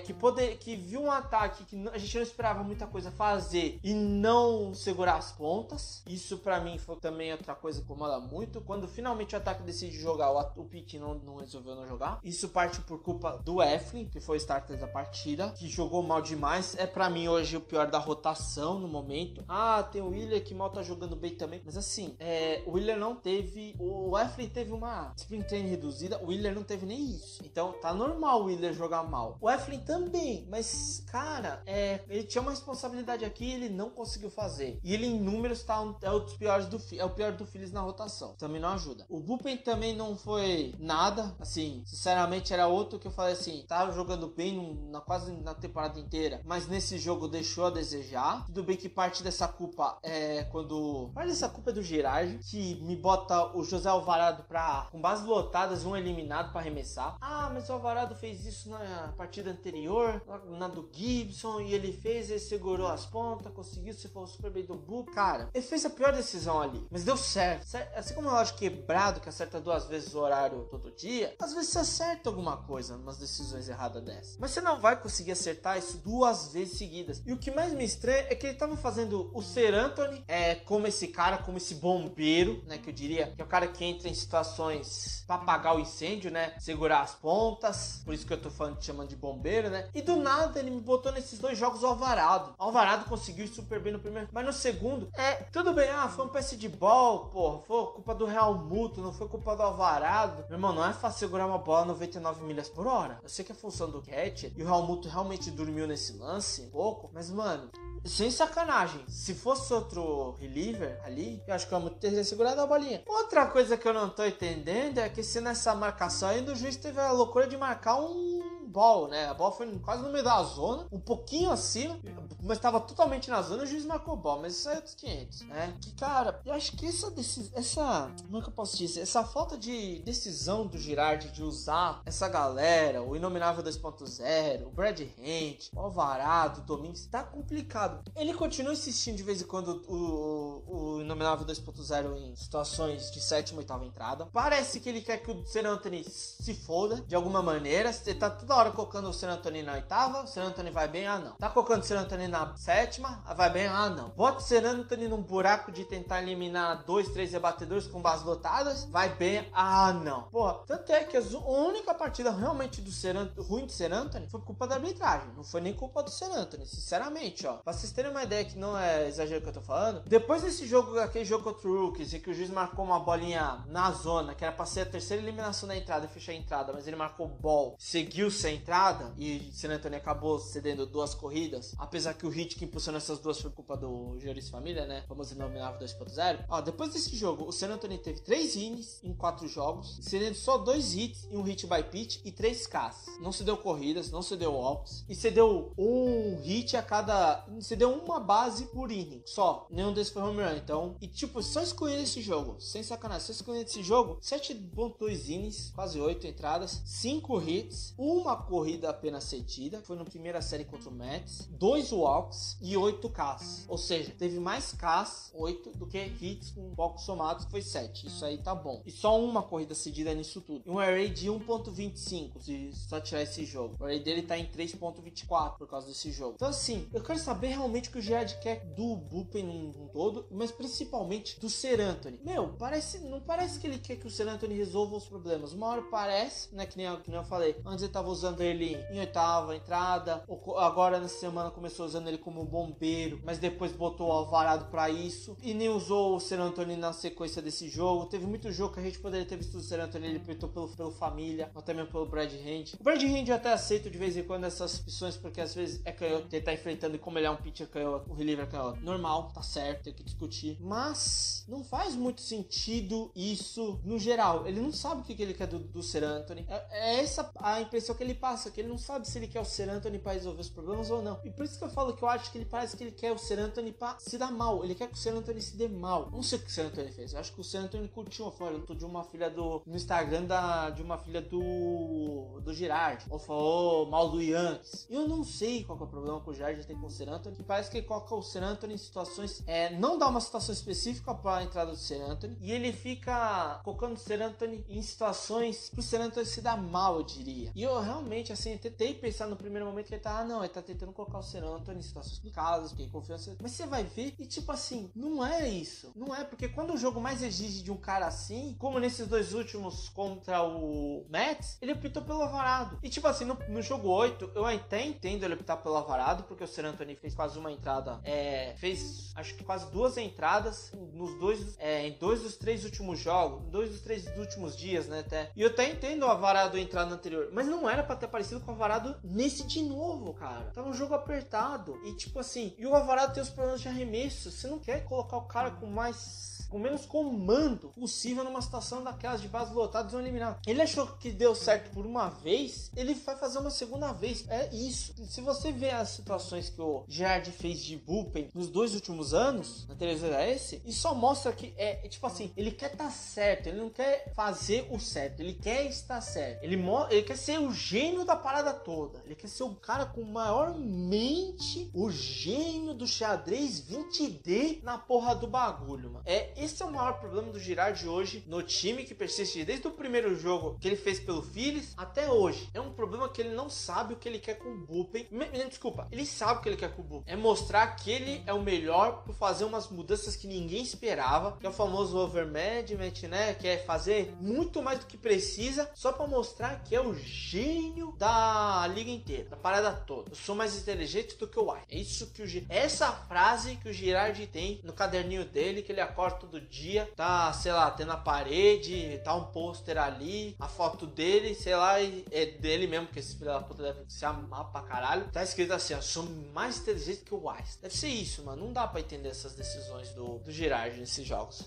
que viu um ataque que a gente não esperava muita coisa fazer e não segurar as pontas. Isso pra mim foi também outra coisa que incomoda muito. Quando finalmente o ataque decide jogar, o pitching não resolveu não jogar. Isso parte por culpa do Eflin, que foi o starter da partida, que jogou mal demais. É pra mim hoje o pior da rotação no momento. Tem o Wheeler que mal tá jogando bem também, mas assim, o Wheeler não teve, o Eflin teve uma spring training reduzida, o Wheeler não teve nem isso, então tá normal o Wheeler jogar mal. O Eflin também, mas cara, ele tinha uma responsabilidade aqui e ele não conseguiu fazer, e ele em números é o pior do Phillies na rotação, também não ajuda. O bullpen também não foi nada, assim, sinceramente era outro que eu falei assim, tava jogando bem quase na temporada inteira, mas nesse jogo deixou a desejar. Tudo bem que parte dessa culpa é do Girardi, que me bota o José Alvarado com bases lotadas, um eliminado pra arremessar. Ah, mas o Alvarado fez isso na partida anterior, na do Gibson, e ele segurou as pontas, conseguiu, se for super bem do Book. Cara, ele fez a pior decisão ali, mas deu certo. Assim como eu acho quebrado, que acerta 2 vezes o horário todo dia, às vezes você acerta alguma coisa umas decisões erradas dessas, mas você não vai conseguir acertar isso 2 vezes seguidas. E o que mais me estranha é que ele tava fazendo o Ser Anthony como esse cara, como esse bombeiro, né, que eu diria que é o cara que entra em situações pra apagar o incêndio, né, segurar as pontas, por isso que eu tô chamando de bombeiro, né, e do nada ele me botou nesses 2 jogos o Alvarado. O Alvarado conseguiu ir super bem no primeiro, mas no segundo, tudo bem, foi um passe de bola, porra, foi culpa do Real Muto, não foi culpa do Alvarado. Meu irmão, não é fácil segurar uma bola a 99 milhas por hora. Eu sei que é função do catcher, e o Real Muto realmente dormiu nesse lance um pouco, mas, mano, sem sacanagem, se fosse outro reliever ali, eu acho que o Real Muto teria segurado a bolinha. Outra coisa que eu não tô entendendo é que se nessa marcação ainda o juiz teve a loucura de marcar um ball, né? A bola foi quase no meio da zona, um pouquinho acima, mas estava totalmente na zona, o juiz marcou ball, mas isso aí é dos 500, né? Que, cara, eu acho que como é que eu posso dizer? Essa falta de decisão do Girardi de usar essa galera, o Inominável 2.0, o Brad Hand, o Alvarado, o Domingues, tá complicado. Ele continua insistindo de vez em quando o Inominável 2.0 em situações de 7ª, 8ª entrada. Parece que ele quer que o Ser Anthony se foda de alguma maneira. Você tá toda hora colocando o Ser Anthony na 8ª, o Ser Anthony vai bem, não. Tá colocando o Ser Anthony na 7ª, vai bem, não. Bota o Ser Anthony num buraco de tentar eliminar 2, 3 rebatedores com bases lotadas, vai bem, não. Porra, tanto é que a única partida realmente ruim do Ser Anthony foi culpa da arbitragem, não foi nem culpa do Ser Anthony, sinceramente, ó. Pra vocês terem uma ideia que não é exagero que eu tô falando, depois desse jogo, aquele jogo contra o Rookies, em que o juiz marcou uma bolinha na zona, que era pra ser a 3ª eliminação da entrada e fechar a entrada, mas ele marcou ball, seguiu sem entrada, e o San Antonio acabou cedendo 2 corridas, apesar que o hit que impulsionou essas 2 foi culpa do Joris Família, né, famoso Inominável 2.0. Ó, depois desse jogo, o San Antonio teve 3 innings em 4 jogos, cedendo só 2 hits e um hit by pitch e 3 Ks. Não cedeu corridas, não cedeu walks, e cedeu um hit a cada... cedeu uma base por inning, só. Nenhum desses foi home run, então... E tipo, só excluindo esse jogo, sem sacanagem, só excluindo esse jogo, 7.2 innings, quase 8 entradas, 5 hits, uma corrida apenas cedida, foi na primeira série contra o Mets, 2 walks e 8 Ks. Ou seja, teve mais Ks, 8, do que hits com walks somados, que foi 7. Isso aí tá bom. E só uma corrida cedida nisso tudo. E um ERA de 1.25, se só tirar esse jogo. O ERA dele tá em 3.24 por causa desse jogo. Então assim, eu quero saber realmente o que o Girardi quer do bullpen um todo, mas principalmente do Ser Anthony. Meu, não parece que ele quer que o Ser Anthony resolva os problemas. Uma hora parece, né, que nem eu falei, antes ele tava usando ele em 8ª entrada, agora nessa semana começou usando ele como bombeiro, mas depois botou o Alvarado pra isso, e nem usou o Ser Anthony na sequência desse jogo. Teve muito jogo que a gente poderia ter visto o Ser Anthony, ele apertou pelo Família, ou até mesmo pelo Brad Hand. O Brad Hand eu até aceito de vez em quando essas opções, porque às vezes é canhoto, ele tá enfrentando, e como ele é um pitcher canhoto, o reliever é canhoto, normal, tá certo, tem que discutir, mas não faz muito sentido isso no geral. Ele não sabe o que ele quer do Ser Anthony. É essa a impressão que ele passa, que ele não sabe se ele quer o Ser Anthony pra resolver os problemas ou não. E por isso que eu falo que eu acho que ele parece que ele quer o Ser Anthony pra se dar mal. Ele quer que o Ser Anthony se dê mal. Não sei o que o Ser Anthony fez. Eu acho que o Ser Anthony curtiu uma foto de uma filha no Instagram de uma filha do Girardi. Ou falou mal do Yankees. Eu não sei qual que é o problema que o Girardi tem com o Ser Anthony. Que parece que ele coloca o Ser Anthony em situações... não dá uma situação específica pra entrada do Ser Anthony. E ele fica colocando o Ser Anthony em situações pro Ser Anthony se dar mal, eu diria. E eu realmente, assim, tentei pensar no primeiro momento que ele tá... ele tá tentando colocar o Ser Anthony em situações complicadas, porque confiança... Mas você vai ver e, tipo assim, não é isso. Não é, porque quando o jogo mais exige de um cara assim, como nesses 2 últimos contra o Mets, ele optou pelo Alvarado. E, tipo assim, no jogo 8, eu até entendo ele optar pelo Alvarado, porque o Ser Anthony fez quase uma entrada... fez, acho que quase 2 entradas em 2 dos 3 últimos jogos, 2 dos 3 últimos dias, né, até. E eu até entendo o Alvarado entrar no anterior, mas não era pra pra ter aparecido com o Alvarado nesse de novo, cara. Tava um jogo apertado. E tipo assim, e o Alvarado tem os problemas de arremesso. Você não quer colocar o cara com menos comando possível numa situação daquelas de base lotadas ou eliminar. Ele achou que deu certo por uma vez, ele vai fazer uma segunda vez. É isso. Se você vê as situações que o Girardi fez de bullpen nos 2 últimos anos, na televisão esse, e só mostra que tipo assim, ele quer estar certo, ele não quer fazer o certo, ele quer estar certo. Ele quer ser o gênio da parada toda. Ele quer ser o cara com maior mente, o gênio do xadrez 20D na porra do bagulho, mano. Esse é o maior problema do Girardi hoje no time que persiste desde o primeiro jogo que ele fez pelo Phillies até hoje. É um problema que ele não sabe o que ele quer com o bullpen. Desculpa, ele sabe o que ele quer com o bullpen. É mostrar que ele é o melhor por fazer umas mudanças que ninguém esperava, que é o famoso overmanagement, né? Que é fazer muito mais do que precisa só pra mostrar que é o gênio da liga inteira, da parada toda. Eu sou mais inteligente do que o White. É isso que essa frase que o Girardi tem no caderninho dele, que ele acorda todo dia, tá, sei lá, tem na parede, tá um pôster ali, a foto dele, sei lá, é dele mesmo, porque esse filho da puta deve se amar pra caralho. Tá escrito assim, ó, sou mais inteligente que o Wise. Deve ser isso, mano. Não dá pra entender essas decisões do Girardi nesses jogos.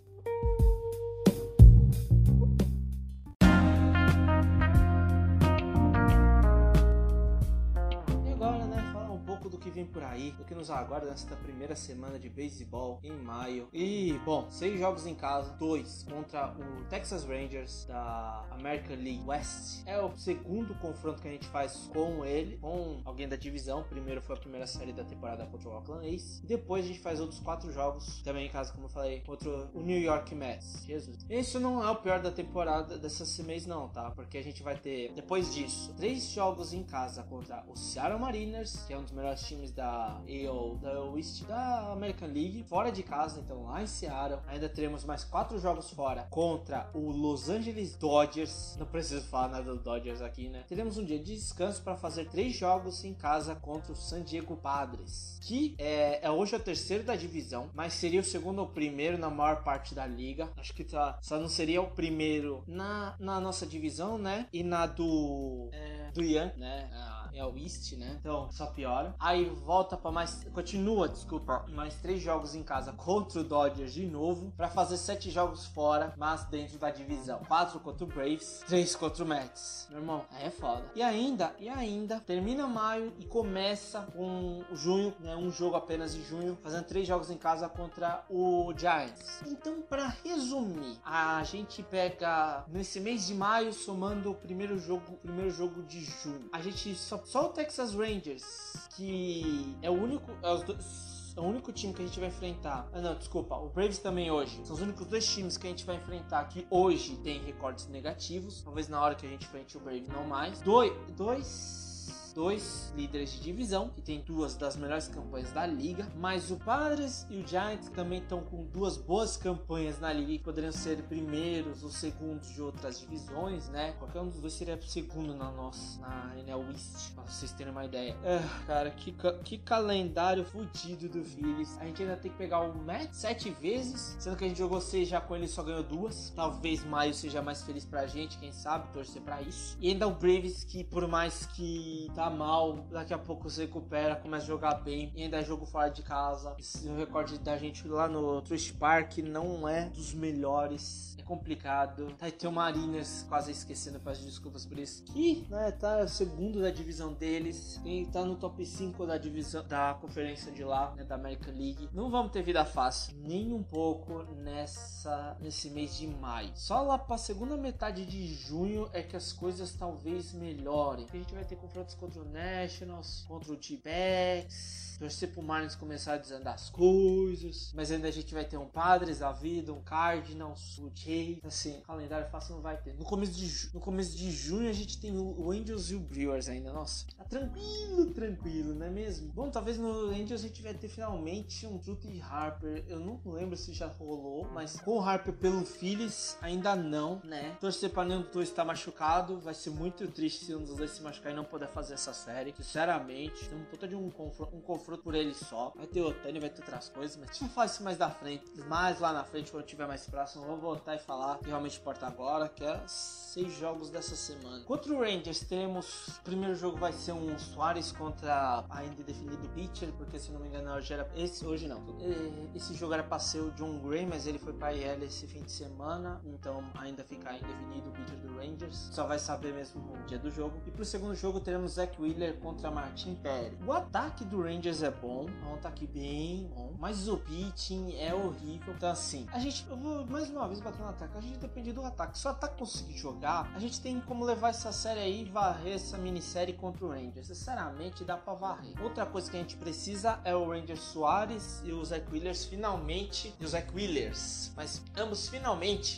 Do que vem por aí, do que nos aguarda nesta primeira semana de beisebol em maio. E, bom, 6 jogos em casa, 2 contra o Texas Rangers da American League West. É o segundo confronto que a gente faz com ele, com alguém da divisão. Primeiro foi a primeira série da temporada contra o Oakland A's. E depois a gente faz outros 4 jogos, também em casa, como eu falei, contra o New York Mets. Jesus. Isso não é o pior da temporada dessa mês não, tá? Porque a gente vai ter, depois disso, 3 jogos em casa contra o Seattle Mariners, que é um dos melhores times da AL, da West, da American League, fora de casa, então lá em Seattle. Ainda teremos mais 4 jogos fora contra o Los Angeles Dodgers. Não preciso falar nada do Dodgers aqui, né? Teremos um dia de descanso para fazer 3 jogos em casa contra o San Diego Padres, que é hoje o terceiro da divisão, mas seria o segundo ou primeiro na maior parte da liga. Acho que só não seria o primeiro na nossa divisão, né? E na do Yankee, né? É o East, né? Então, só piora. Aí volta pra mais 3 jogos em casa contra o Dodgers de novo, pra fazer 7 jogos fora, mas dentro da divisão. 4 contra o Braves, 3 contra o Mets. Meu irmão, aí é foda. E ainda, termina maio e começa com junho, né? Um jogo apenas em junho, fazendo 3 jogos em casa contra o Giants. Então, pra resumir, a gente pega nesse mês de maio, somando o primeiro jogo de junho. A gente só o Texas Rangers, que é o único time que a gente vai enfrentar. O Braves também hoje. São os únicos 2 times que a gente vai enfrentar que hoje tem recordes negativos. Talvez na hora que a gente enfrente o Braves não mais. Dois líderes de divisão, que tem 2 das melhores campanhas da liga, mas o Padres e o Giants também estão com 2 boas campanhas na liga, que poderiam ser primeiros ou segundos de outras divisões, né? Qualquer um dos 2 seria segundo na NL East, pra vocês terem uma ideia. Cara, que calendário fudido do Phillies. A gente ainda tem que pegar o Mets 7 vezes, sendo que a gente jogou 6 já com ele, só ganhou 2. Talvez maio seja mais feliz pra gente, quem sabe, torcer pra isso. E ainda o Braves, que por mais que tá mal, daqui a pouco se recupera, começa a jogar bem, e ainda é jogo fora de casa. O recorde da gente lá no Truist Park não é dos melhores, é complicado. Tá, e tem o Mariners, quase esquecendo, peço desculpas por isso, que, né, tá segundo da divisão deles, e tá no top 5 da divisão da conferência de lá, né, da American League. Não vamos ter vida fácil, nem um pouco nesse mês de maio. Só lá pra segunda metade de junho é que as coisas talvez melhorem. A gente vai ter confrontos contra o Nationals, contra o D-Backs, torcer pro Marlins começar a desandar as coisas, mas ainda a gente vai ter um Padres da vida, um Cardinals, o Jays, assim, calendário fácil não vai ter. No começo de junho a gente tem o Angels e o Brewers ainda, nossa, tá tranquilo, não é mesmo? Bom, talvez no Angels a gente vai ter finalmente um Truth e Harper, eu não lembro se já rolou, mas com o Harper pelo Phillies ainda não, né? Torcer pra nenhum dos 2 estar machucado, vai ser muito triste se um dos 2 se machucar e não poder fazer essa série, sinceramente. Tem um puta de um confronto confronto por ele só. Vai ter Otani, vai ter outras coisas, mas a gente vai falar isso mais da frente. Mais lá na frente, quando tiver mais próximo, eu vou voltar e falar o que realmente importa agora, que é 6 jogos dessa semana. Contra o Rangers, temos... O primeiro jogo vai ser um Suárez contra ainda indefinido pitcher, porque se não me engano, hoje era... Hoje não. Esse jogo era pra ser o John Gray, mas ele foi pra IL esse fim de semana, então ainda fica indefinido o pitcher do Rangers. Só vai saber mesmo no dia do jogo. E pro segundo jogo, teremos Zach Wheeler contra Martin Perry. O ataque do Rangers é bom, é um ataque bem bom, mas o pitching é horrível. Então assim, eu vou mais uma vez bater no ataque, a gente depende do ataque. Se o ataque conseguir jogar, a gente tem como levar essa série aí e varrer essa minissérie contra o Rangers. Sinceramente, dá pra varrer. Outra coisa que a gente precisa é o Rangers Suárez e o Zach Wheelers finalmente, mas ambos finalmente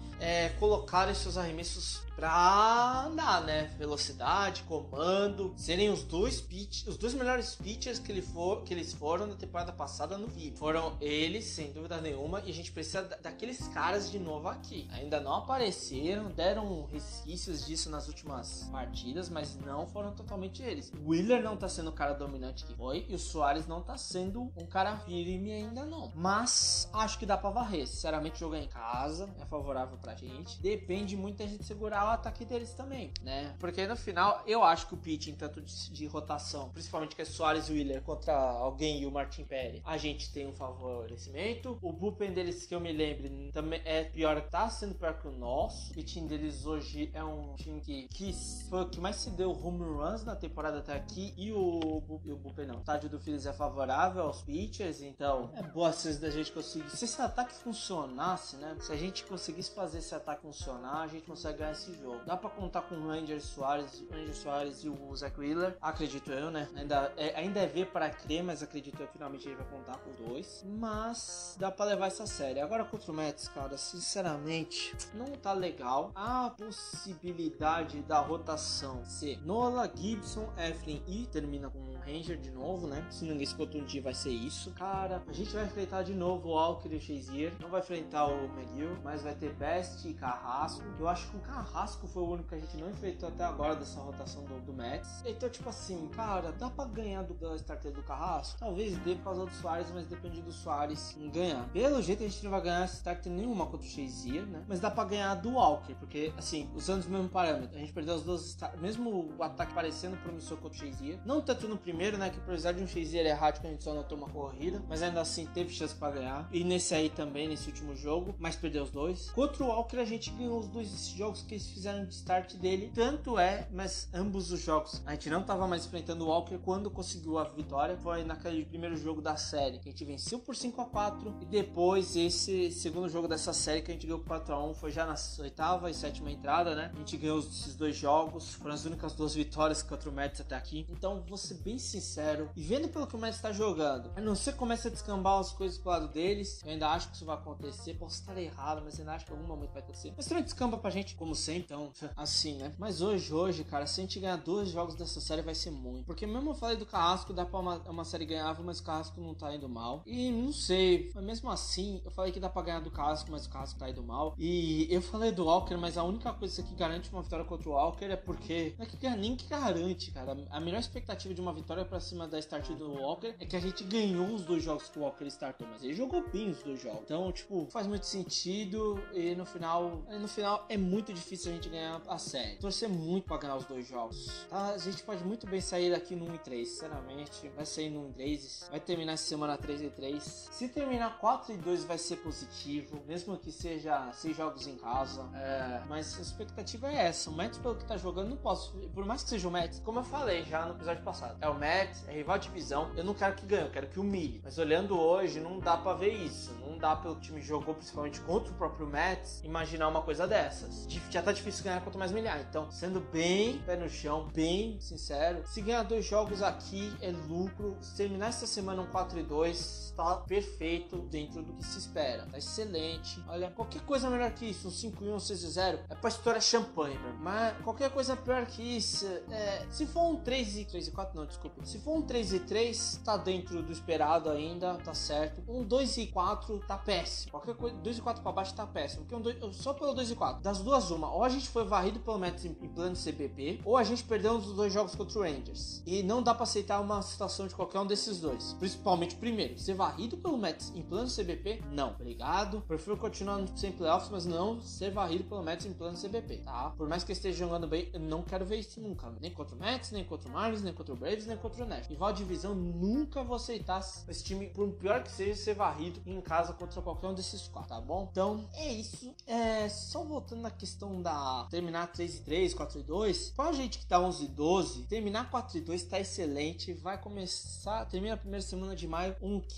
colocarem seus arremessos pra andar, né? Velocidade, comando, serem os dois melhores pitchers que eles foram na temporada passada no VIP. Foram eles, sem dúvida nenhuma, e a gente precisa daqueles caras de novo aqui. Ainda não apareceram, deram resquícios disso nas últimas partidas, mas não foram totalmente eles. O Wheeler não tá sendo o cara dominante que foi, e o Suárez não tá sendo um cara firme ainda não. Mas acho que dá pra varrer. Sinceramente, jogar em casa é favorável pra gente. Depende muito da gente segurar o ataque deles também, né? Porque no final, eu acho que o pitching, tanto de rotação, principalmente que é Suárez e Wheeler contra alguém e o Martin Perry, a gente tem um favorecimento. O bullpen deles, que eu me lembre, também tá sendo pior que o nosso. O pitching deles hoje é um time que foi o que mais se deu home runs na temporada até aqui, e o bullpen não. O estádio do Phillies é favorável aos pitchers, então é boa chance da gente conseguir. Se esse ataque funcionasse, né? Se a gente conseguisse fazer esse ataque funcionar, a gente consegue ganhar esse jogo. Dá pra contar com o Rangers Suárez e o Zach Wheeler, acredito eu, né? Ainda é ver para crer, mas acredito eu que finalmente ele vai contar com os dois. Mas dá pra levar essa série. Agora contra o Mets, cara, sinceramente, não tá legal. A possibilidade da rotação ser Nola, Gibson, Eflin e termina com um Ranger de novo, né? Se ninguém escuta um dia, vai ser isso. Cara, a gente vai enfrentar de novo o Walker e o Shazier. Não vai enfrentar o McGill, mas vai ter Best e Carrasco. Eu acho que o Carrasco foi o único que a gente não enfrentou até agora dessa rotação do Mets. Então, tipo assim, cara, dá pra ganhar do starter do Carrasco? Talvez dê por causa do Suárez, mas depende do Suárez em ganhar. Pelo jeito, a gente não vai ganhar starter nenhuma contra o Shazier, né? Mas dá pra ganhar do Walker, porque, assim, usando os mesmos parâmetros, a gente perdeu os dois mesmo o ataque parecendo promissor contra o Shazier. Não tanto no primeiro, né? Que apesar de um Shazier errático, a gente só notou uma corrida, mas ainda assim teve chance pra ganhar. E nesse aí também, nesse último jogo, mas perdeu os dois. Contra o Walker, a gente ganhou os dois jogos que eles fizeram de start dele. Tanto mas ambos os jogos a gente não tava mais enfrentando o Walker quando conseguiu a vitória. Foi naquele primeiro jogo da série que a gente venceu por 5-4, e depois esse segundo jogo dessa série que a gente ganhou por 4-1 foi já na 8ª e 7ª entrada, né? A gente ganhou esses dois jogos, foram as únicas 2 vitórias contra o Mets até aqui. Então, vou ser bem sincero, e vendo pelo que o Mets tá jogando, a não ser que comece a descambar as coisas pro lado deles, eu ainda acho que isso vai acontecer. Posso estar errado, mas ainda acho que em algum momento vai acontecer. Mas também descamba pra gente, como sempre, então, assim, né? Mas hoje, cara, se a gente ganhar 2 jogos dessa série vai ser muito. Porque mesmo eu falei do Carrasco, dá pra uma série ganhável, mas o Carrasco não tá indo mal. E não sei, mas mesmo assim, eu falei que dá pra ganhar do Carrasco, mas o Carrasco tá indo mal. E eu falei do Walker, mas a única coisa que garante uma vitória contra o Walker é porque... Não é que nem que garante, cara. A melhor expectativa de uma vitória pra cima da start do Walker é que a gente ganhou os 2 jogos que o Walker startou, mas ele jogou bem os 2 jogos. Então, tipo, faz muito sentido, e no final é muito difícil a gente ganhar a série. Torcer muito pra ganhar os 2 jogos, tá? A gente pode muito bem sair daqui no 1-3, sinceramente. Vai sair no 1-3, vai terminar essa semana 3-3. Se terminar 4-2 vai ser positivo, mesmo que seja 6 jogos em casa. Mas a expectativa é essa. O Mets, pelo que tá jogando, não posso, por mais que seja o Mets, como eu falei já no episódio passado, é o Mets, é rival de divisão, eu não quero que ganhe, eu quero que humilhe. Mas olhando hoje, não dá pra ver isso. Não dá, pelo que o time jogou, principalmente contra o próprio Mets, imaginar uma coisa dessas. Já tá difícil ganhar quanto mais milhar. Então, sendo bem pé no chão, bem sincero, se ganhar 2 jogos aqui é lucro. Se terminar essa semana um 4-2, tá perfeito dentro do que se espera. Tá excelente. Olha, qualquer coisa melhor que isso, um 5-1, um 6-0, é pra estourar champanhe, mano. Mas qualquer coisa pior que isso, se for um 3-4, não, desculpa. Se for um 3-3, tá dentro do esperado ainda, tá certo. Um 2-4 tá péssimo. Qualquer coisa, 2-4 pra baixo tá péssimo. Porque só pelo 2-4, das duas uma, ou a gente foi varrido pelo Mets em plano CBP, ou a gente perdeu um dos 2 jogos contra o Rangers. E não dá pra aceitar uma situação de qualquer um desses dois. Principalmente, primeiro, ser varrido pelo Mets em plano CBP? Não. Obrigado. Prefiro continuar sem playoffs, mas não ser varrido pelo Mets em plano CBP, tá? Por mais que eu esteja jogando bem, eu não quero ver isso nunca. Nem contra o Mets, nem contra o Marlins, nem contra o Braves, nem contra o Nash. Rival de divisão, nunca vou aceitar esse time, por pior que seja, ser varrido em casa contra qualquer um desses 4, tá bom? Então, é isso. Só voltando na questão da terminar 3-3, 4-2, pra gente que tá 11-12, terminar 4-2 tá excelente. Vai começar, termina a primeira semana de maio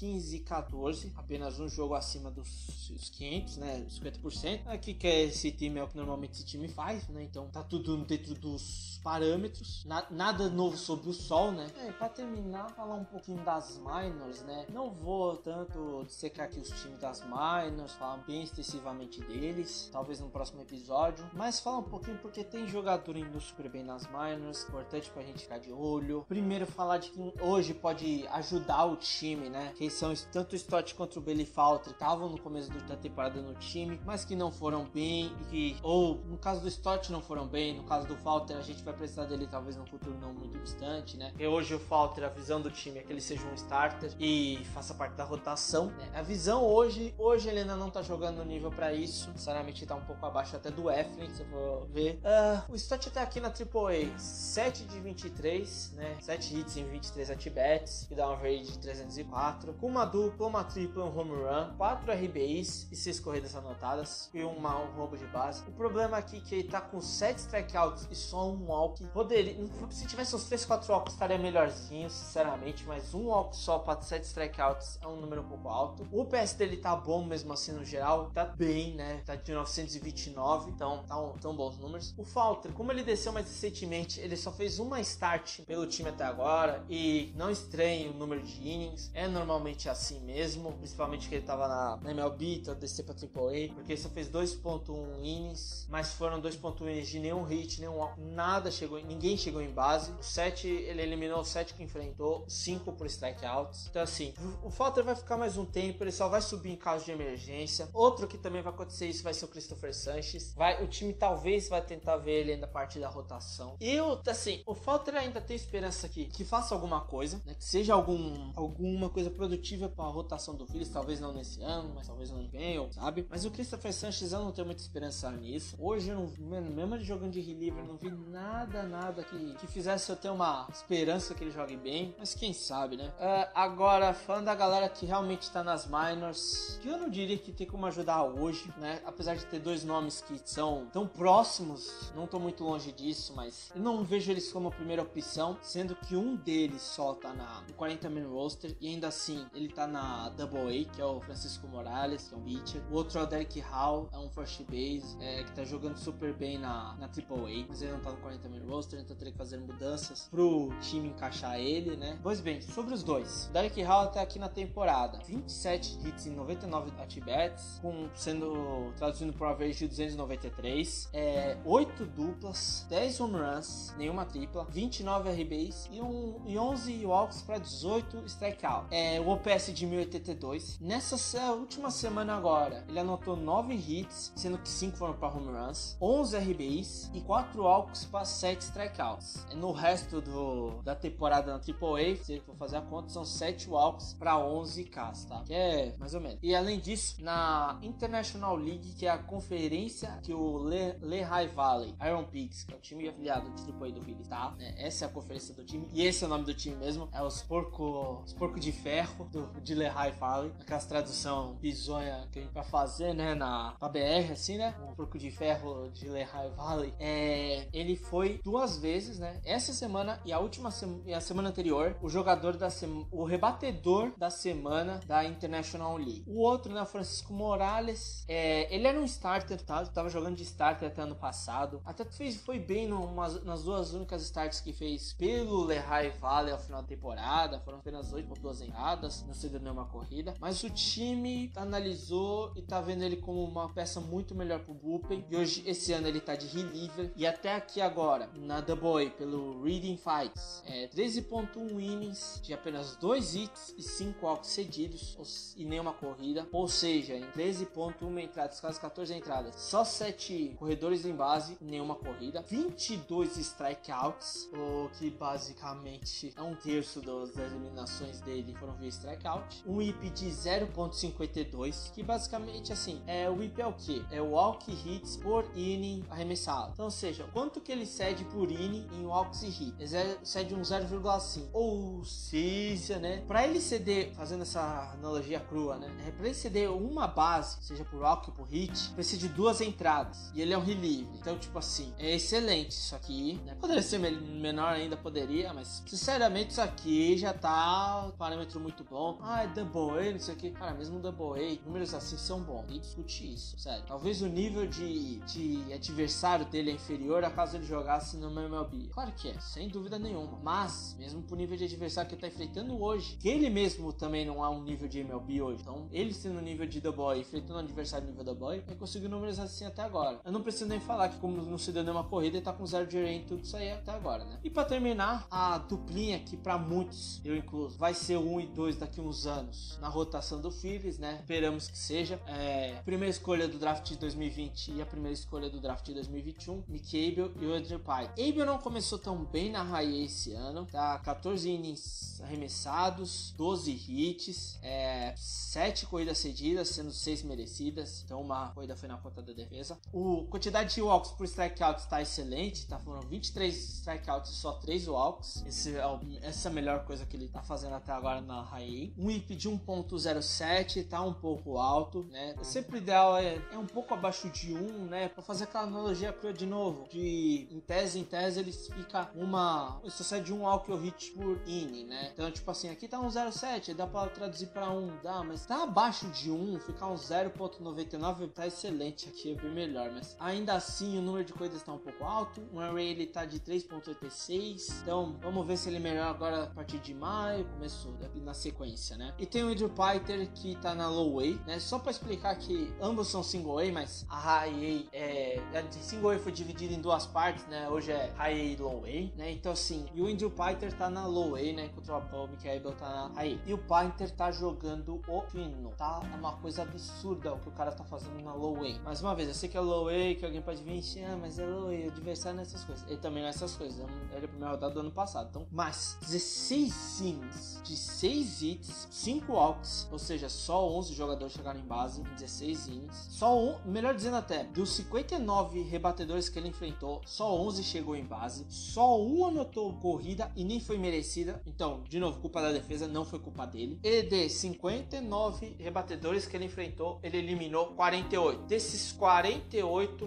15-14, apenas um jogo acima dos 500, né, 50%. Aqui que esse time é o que normalmente esse time faz, né? Então tá tudo dentro dos parâmetros, nada novo sob o sol, né? Pra terminar, falar um pouquinho das minors, né? Não vou tanto dissecar aqui os times das minors, falar bem extensivamente deles, talvez no próximo episódio, mas falar um pouquinho porque tem jogador indo super bem nas minors, importante pra gente ficar de olho. Primeiro falar de quem hoje pode ajudar o time, né? Que são tanto o Stott quanto o Bailey Falter, estavam no começo da temporada no time, mas que não foram bem, ou no caso do Stott não foram bem, no caso do Falter a gente vai precisar dele talvez no futuro não muito distante, né? E hoje o Falter, a visão do time é que ele seja um starter e faça parte da rotação, né? A visão hoje ele ainda não tá jogando no nível pra isso, sinceramente tá um pouco abaixo até do Eflin, se eu for ver. O Stott tá aqui na AAA, 7 de 23, né? 7 hits em 23 at-bats, que dá um average de 304, com uma dupla, uma tripla, um home run, 4 RBIs e 6 corridas anotadas e um roubo de base. O problema aqui é que ele tá com 7 strikeouts e só um walk. Se tivesse uns 3, 4 walks estaria melhorzinho, sinceramente, mas um walk só para 7 strikeouts é um número um pouco alto. O PS dele tá bom mesmo assim no geral, tá bem, né? Tá de 929, então tão bons números. O Falter, como ele desceu mais recentemente, ele só fez uma start pelo time até agora e não estranhe o número de innings, é normalmente assim mesmo, principalmente que ele tava na MLB, tá descer pra AAA, porque ele só fez 2.1 innings, mas foram 2.1 innings de nenhum hit, ninguém chegou em base. O 7, ele eliminou 7 que enfrentou, 5 por strikeouts. Então assim, o Falter vai ficar mais um tempo, ele só vai subir em caso de emergência. Outro que também vai acontecer isso vai ser o Christopher Sanchez. O time talvez vai tentar ver ele ainda parte da rotação. O Falter ainda tem esperança aqui que faça alguma coisa, né? Que seja alguma coisa produtiva para a rotação do Phillies, talvez não nesse ano, mas talvez no ano que vem, sabe? Mas o Christopher Sanchez, eu não tenho muita esperança nisso. Hoje, mesmo ele jogando de reliever, não vi nada que fizesse eu ter uma esperança que ele jogue bem, mas quem sabe, né? Agora, falando da galera que realmente tá nas minors, que eu não diria que tem como ajudar hoje, né? Apesar de ter 2 nomes que são tão próximos, não tô muito longe disso, mas eu não vejo eles como a primeira opção, sendo que um deles só tá no 40-man roster, e ainda assim, ele tá na Double A, que é o Francisco Morales, que é um pitcher. O outro é o Derek Hall, é um first base, que tá jogando super bem na Triple A, mas ele não tá no 40-man roster, então teria que fazer mudanças pro time encaixar ele, né? Pois bem, sobre os dois, o Derek Hall tá aqui na temporada, 27 hits em 99 at-bats, sendo traduzindo por average de 293, 8 duplas, 10 home runs, nenhuma tripla, 29 RBIs e 11 walks para 18 strikeouts. O OPS de 1082. Nessa última semana agora, ele anotou 9 hits, sendo que 5 foram para home runs, 11 RBIs e 4 walks para 7 strikeouts. No resto da temporada na AAA, se for fazer a conta, são 7 walks para 11 Ks, tá? Que é mais ou menos. E além disso, na International League, que é a conferência que o Lehigh Valley Iron Pigs, que é o time afiliado de AAA do Phillies, tá? Essa é a conferência do time, e esse é o nome do time mesmo, é os porco de ferro de Lehigh Valley, aquelas tradução bizonha que a gente vai fazer, né, pra BR, assim, né, um porco de ferro de Lehigh Valley. Ele foi 2 vezes, né, essa semana e a semana anterior, o rebatedor da semana da International League. O outro, né, Francisco Morales, ele era um starter, tá? Tava jogando de starter até ano passado, até foi bem nas 2 únicas starts que fez pelo Lehigh Valley ao final da temporada, foram apenas 8.2 entradas, não cedeu nenhuma corrida, mas o time analisou e tá vendo ele como uma peça muito melhor pro bullpen, e hoje, esse ano, ele tá de reliever, e até aqui agora, na Double A, pelo Reading Fights, 13.1 innings de apenas 2 hits e 5 walks cedidos e nenhuma corrida, ou seja, em 13.1 entradas, quase 14 entradas, só 7 corredores em base, nenhuma corrida, 22 strikeouts, o que basicamente é um terço das eliminações dele foram via strikeout, um whip de 0.52, que basicamente assim, o whip é o que? É o walk hits por inning arremessado. Então, ou seja, quanto que ele cede por inning em walks e hits? Ele cede um 0,5. Ou seja, né, pra ele ceder, fazendo essa analogia crua, né, pra ele ceder uma base, seja por walk ou por hit, precisa de 2 entradas, e ele é um reliever. Então, tipo assim, é excelente isso aqui, né? Poderia ser menor ainda, poderia, mas sinceramente isso aqui já tá um parâmetro muito bom. É Double A, não sei o que. Cara, mesmo Double A, números assim são bons. Nem discute isso, sério. Talvez o nível de adversário dele é inferior a caso ele jogasse no MLB. Claro que é, sem dúvida nenhuma. Mas, mesmo pro nível de adversário que ele tá enfrentando hoje, que ele mesmo também não há um nível de MLB hoje. Então, ele sendo nível de Double A, enfrentando um adversário nível Double A, ele conseguiu números assim até agora. Eu não preciso nem falar que como não se deu nenhuma corrida, ele tá com 0 de ERA em tudo isso aí até agora, né? E pra terminar, a duplinha que pra muitos, eu incluso, vai ser o 1 e 2 daqui uns anos na rotação do Phillies, né? Esperamos que seja. Primeira escolha do draft de 2020 e a primeira escolha do draft de 2021, Mickey Abel e o Andrew Pye. Abel não começou tão bem na High A esse ano, tá? 14 innings arremessados, 12 hits, 7 corridas cedidas, sendo 6 merecidas, então uma corrida foi na conta da defesa. A quantidade de walks por strikeouts está excelente, tá? Foram 23 strikeouts e só 3 walks. Essa é a melhor coisa que ele tá fazendo até agora na High A. Um whip de 1.07, tá um pouco alto, né? Sempre o ideal é um pouco abaixo de 1, né? Pra fazer aquela analogia crua de novo, em tese ele fica isso sai de 1 walk ou hit por inning, né? Então, tipo assim, aqui tá um 0.7, dá pra traduzir pra 1, dá, mas tá abaixo de 1, ficar um 0.99 tá excelente aqui, é bem melhor, mas ainda assim o número de corridas tá um pouco alto, o ERA ele tá de 3.86, então vamos ver se ele melhora agora a partir de maio, começo na sequência, né? E tem o Andrew Pye que tá na Low A, né? Só pra explicar que ambos são Single A, mas a High A Single A foi dividida em 2 partes, né? Hoje é High A e Low A, né? Então assim, e o Andrew Pye tá na Low A, né? Enquanto o Mickey Abel tá na High A. E o Pye tá jogando o fino, tá? É uma coisa absurda o que o cara tá fazendo na Low A. Mais uma vez, eu sei que é Low A, que alguém pode vir e mas é Low A, o adversário nessas coisas. Ele também nessas coisas, ele é a primeira rodada do ano passado. Então, mas 16 innings de 6 hits, 5 walks, ou seja, só 11 jogadores chegaram em base em 16 innings. Melhor dizendo até, dos 59 rebatedores que ele enfrentou, só 11 chegou em base, só um anotou corrida e nem foi merecida. Então, de novo, culpa da defesa, não foi culpa dele. E de 59 rebatedores que ele enfrentou, ele eliminou 48. Desses 48,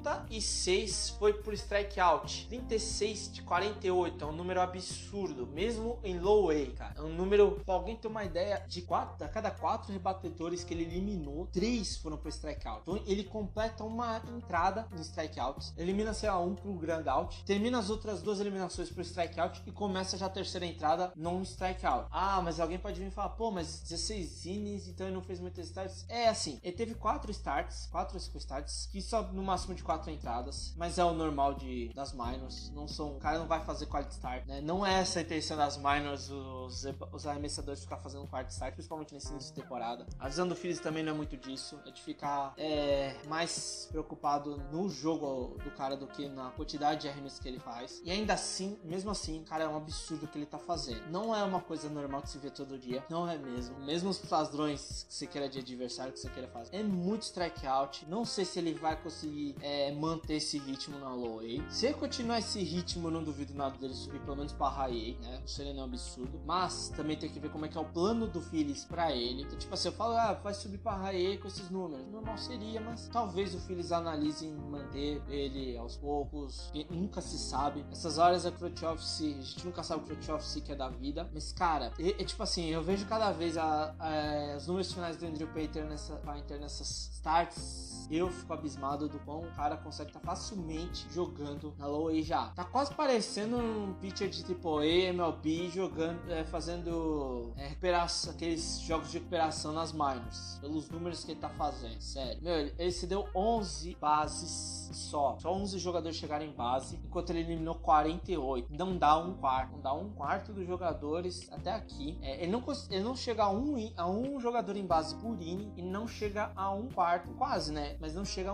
36 foi por strikeout. 36 de 48, é um número absurdo, mesmo em Low A, cara. É um número, pra alguém ter uma ideia, a cada 4 rebatedores que ele eliminou, 3 foram por strikeout. Então ele completa uma entrada em strikeouts, elimina, sei lá, um pro ground out, termina as outras 2 eliminações por strikeout e começa já a terceira entrada não strikeout. Mas alguém pode vir e falar, mas 16 innings, então ele não fez muitas starts. É assim, ele teve 4 ou 5 starts, que só no máximo de 4 entradas, mas é o normal das minors. O cara não vai fazer quality start, né? Não é essa a intenção das minors, os arremessadores ficar fazendo quality start, principalmente nesse início de temporada. A visão do Phillies também não é muito disso, é de ficar mais preocupado no jogo do cara do que na quantidade de arremessos que ele faz. E ainda assim, mesmo assim, cara, é um absurdo o que ele tá fazendo. Não é uma coisa normal que se vê todo dia, não é mesmo. Mesmo os padrões que você queira de adversário, que você queira fazer. É muito strikeout, não sei se ele vai conseguir manter esse ritmo na Low A. Se ele continuar esse ritmo, eu não duvido nada dele subir pelo menos pra High A, né? Não seria nenhum absurdo. Mas também tem que ver como é que é o plano do Phillies pra ele. Então, tipo assim, eu falo, vai subir pra High A com esses números. Normal seria, mas talvez o Phillies analise em manter ele aos poucos. Nunca se sabe. Essas horas é crunch office, a gente nunca sabe o crunch office que é da vida. Mas, cara, tipo assim, eu vejo cada vez os números finais do Andrew Painter nessas starts. Eu fico abismado do quão o cara consegue estar facilmente jogando na Low A já. Tá quase parecendo um pitcher de AAA, MLB, jogando, fazendo aqueles jogos de recuperação nas minors, pelos números que ele tá fazendo, sério. Ele se deu 11 bases só 11 jogadores chegaram em base, enquanto ele eliminou 48. Não dá um quarto dos jogadores até aqui. Ele não chega a um jogador em base por inning e não chega a um quarto, quase, né? Mas não chega a um quarto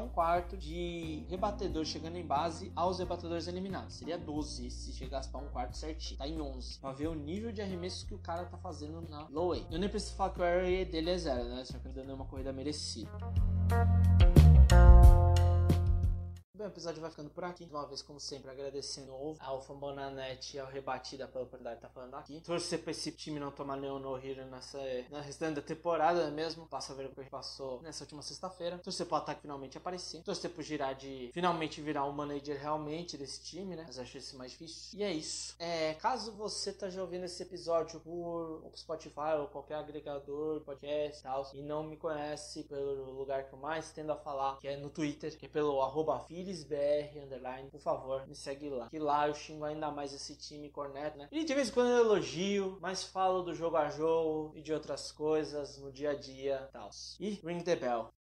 quarto de rebatedor chegando em base aos rebatedores eliminados. Seria 12 se chegasse pra um quarto certinho. Tá em 11. Pra ver o nível de arremessos que o cara tá fazendo na low A. Eu nem preciso falar que o RA dele é 0, né? Só que ele dando uma corrida merecida. Bem, o episódio vai ficando por aqui. Uma vez, como sempre, agradecendo ao Fambonanet e ao Rebatida pela oportunidade de estar falando aqui. Torcer pra esse time não tomar nenhum no-hitter na restante da temporada mesmo. Passa a ver o que a gente passou nessa última sexta-feira. Torcer pro ataque finalmente aparecer. Torcer pro Girardi finalmente virar um manager realmente desse time, né? Mas acho isso mais difícil. E é isso. Caso você esteja ouvindo esse episódio por Spotify ou qualquer agregador, podcast e tal, e não me conhece pelo lugar que eu mais tendo a falar, que é no Twitter, que é pelo @FilhesBR_, por favor, me segue lá. Que lá eu xingo ainda mais esse time corneto, né? E de vez em quando eu elogio, mas falo do jogo a jogo e de outras coisas no dia a dia e tal. E ring the bell.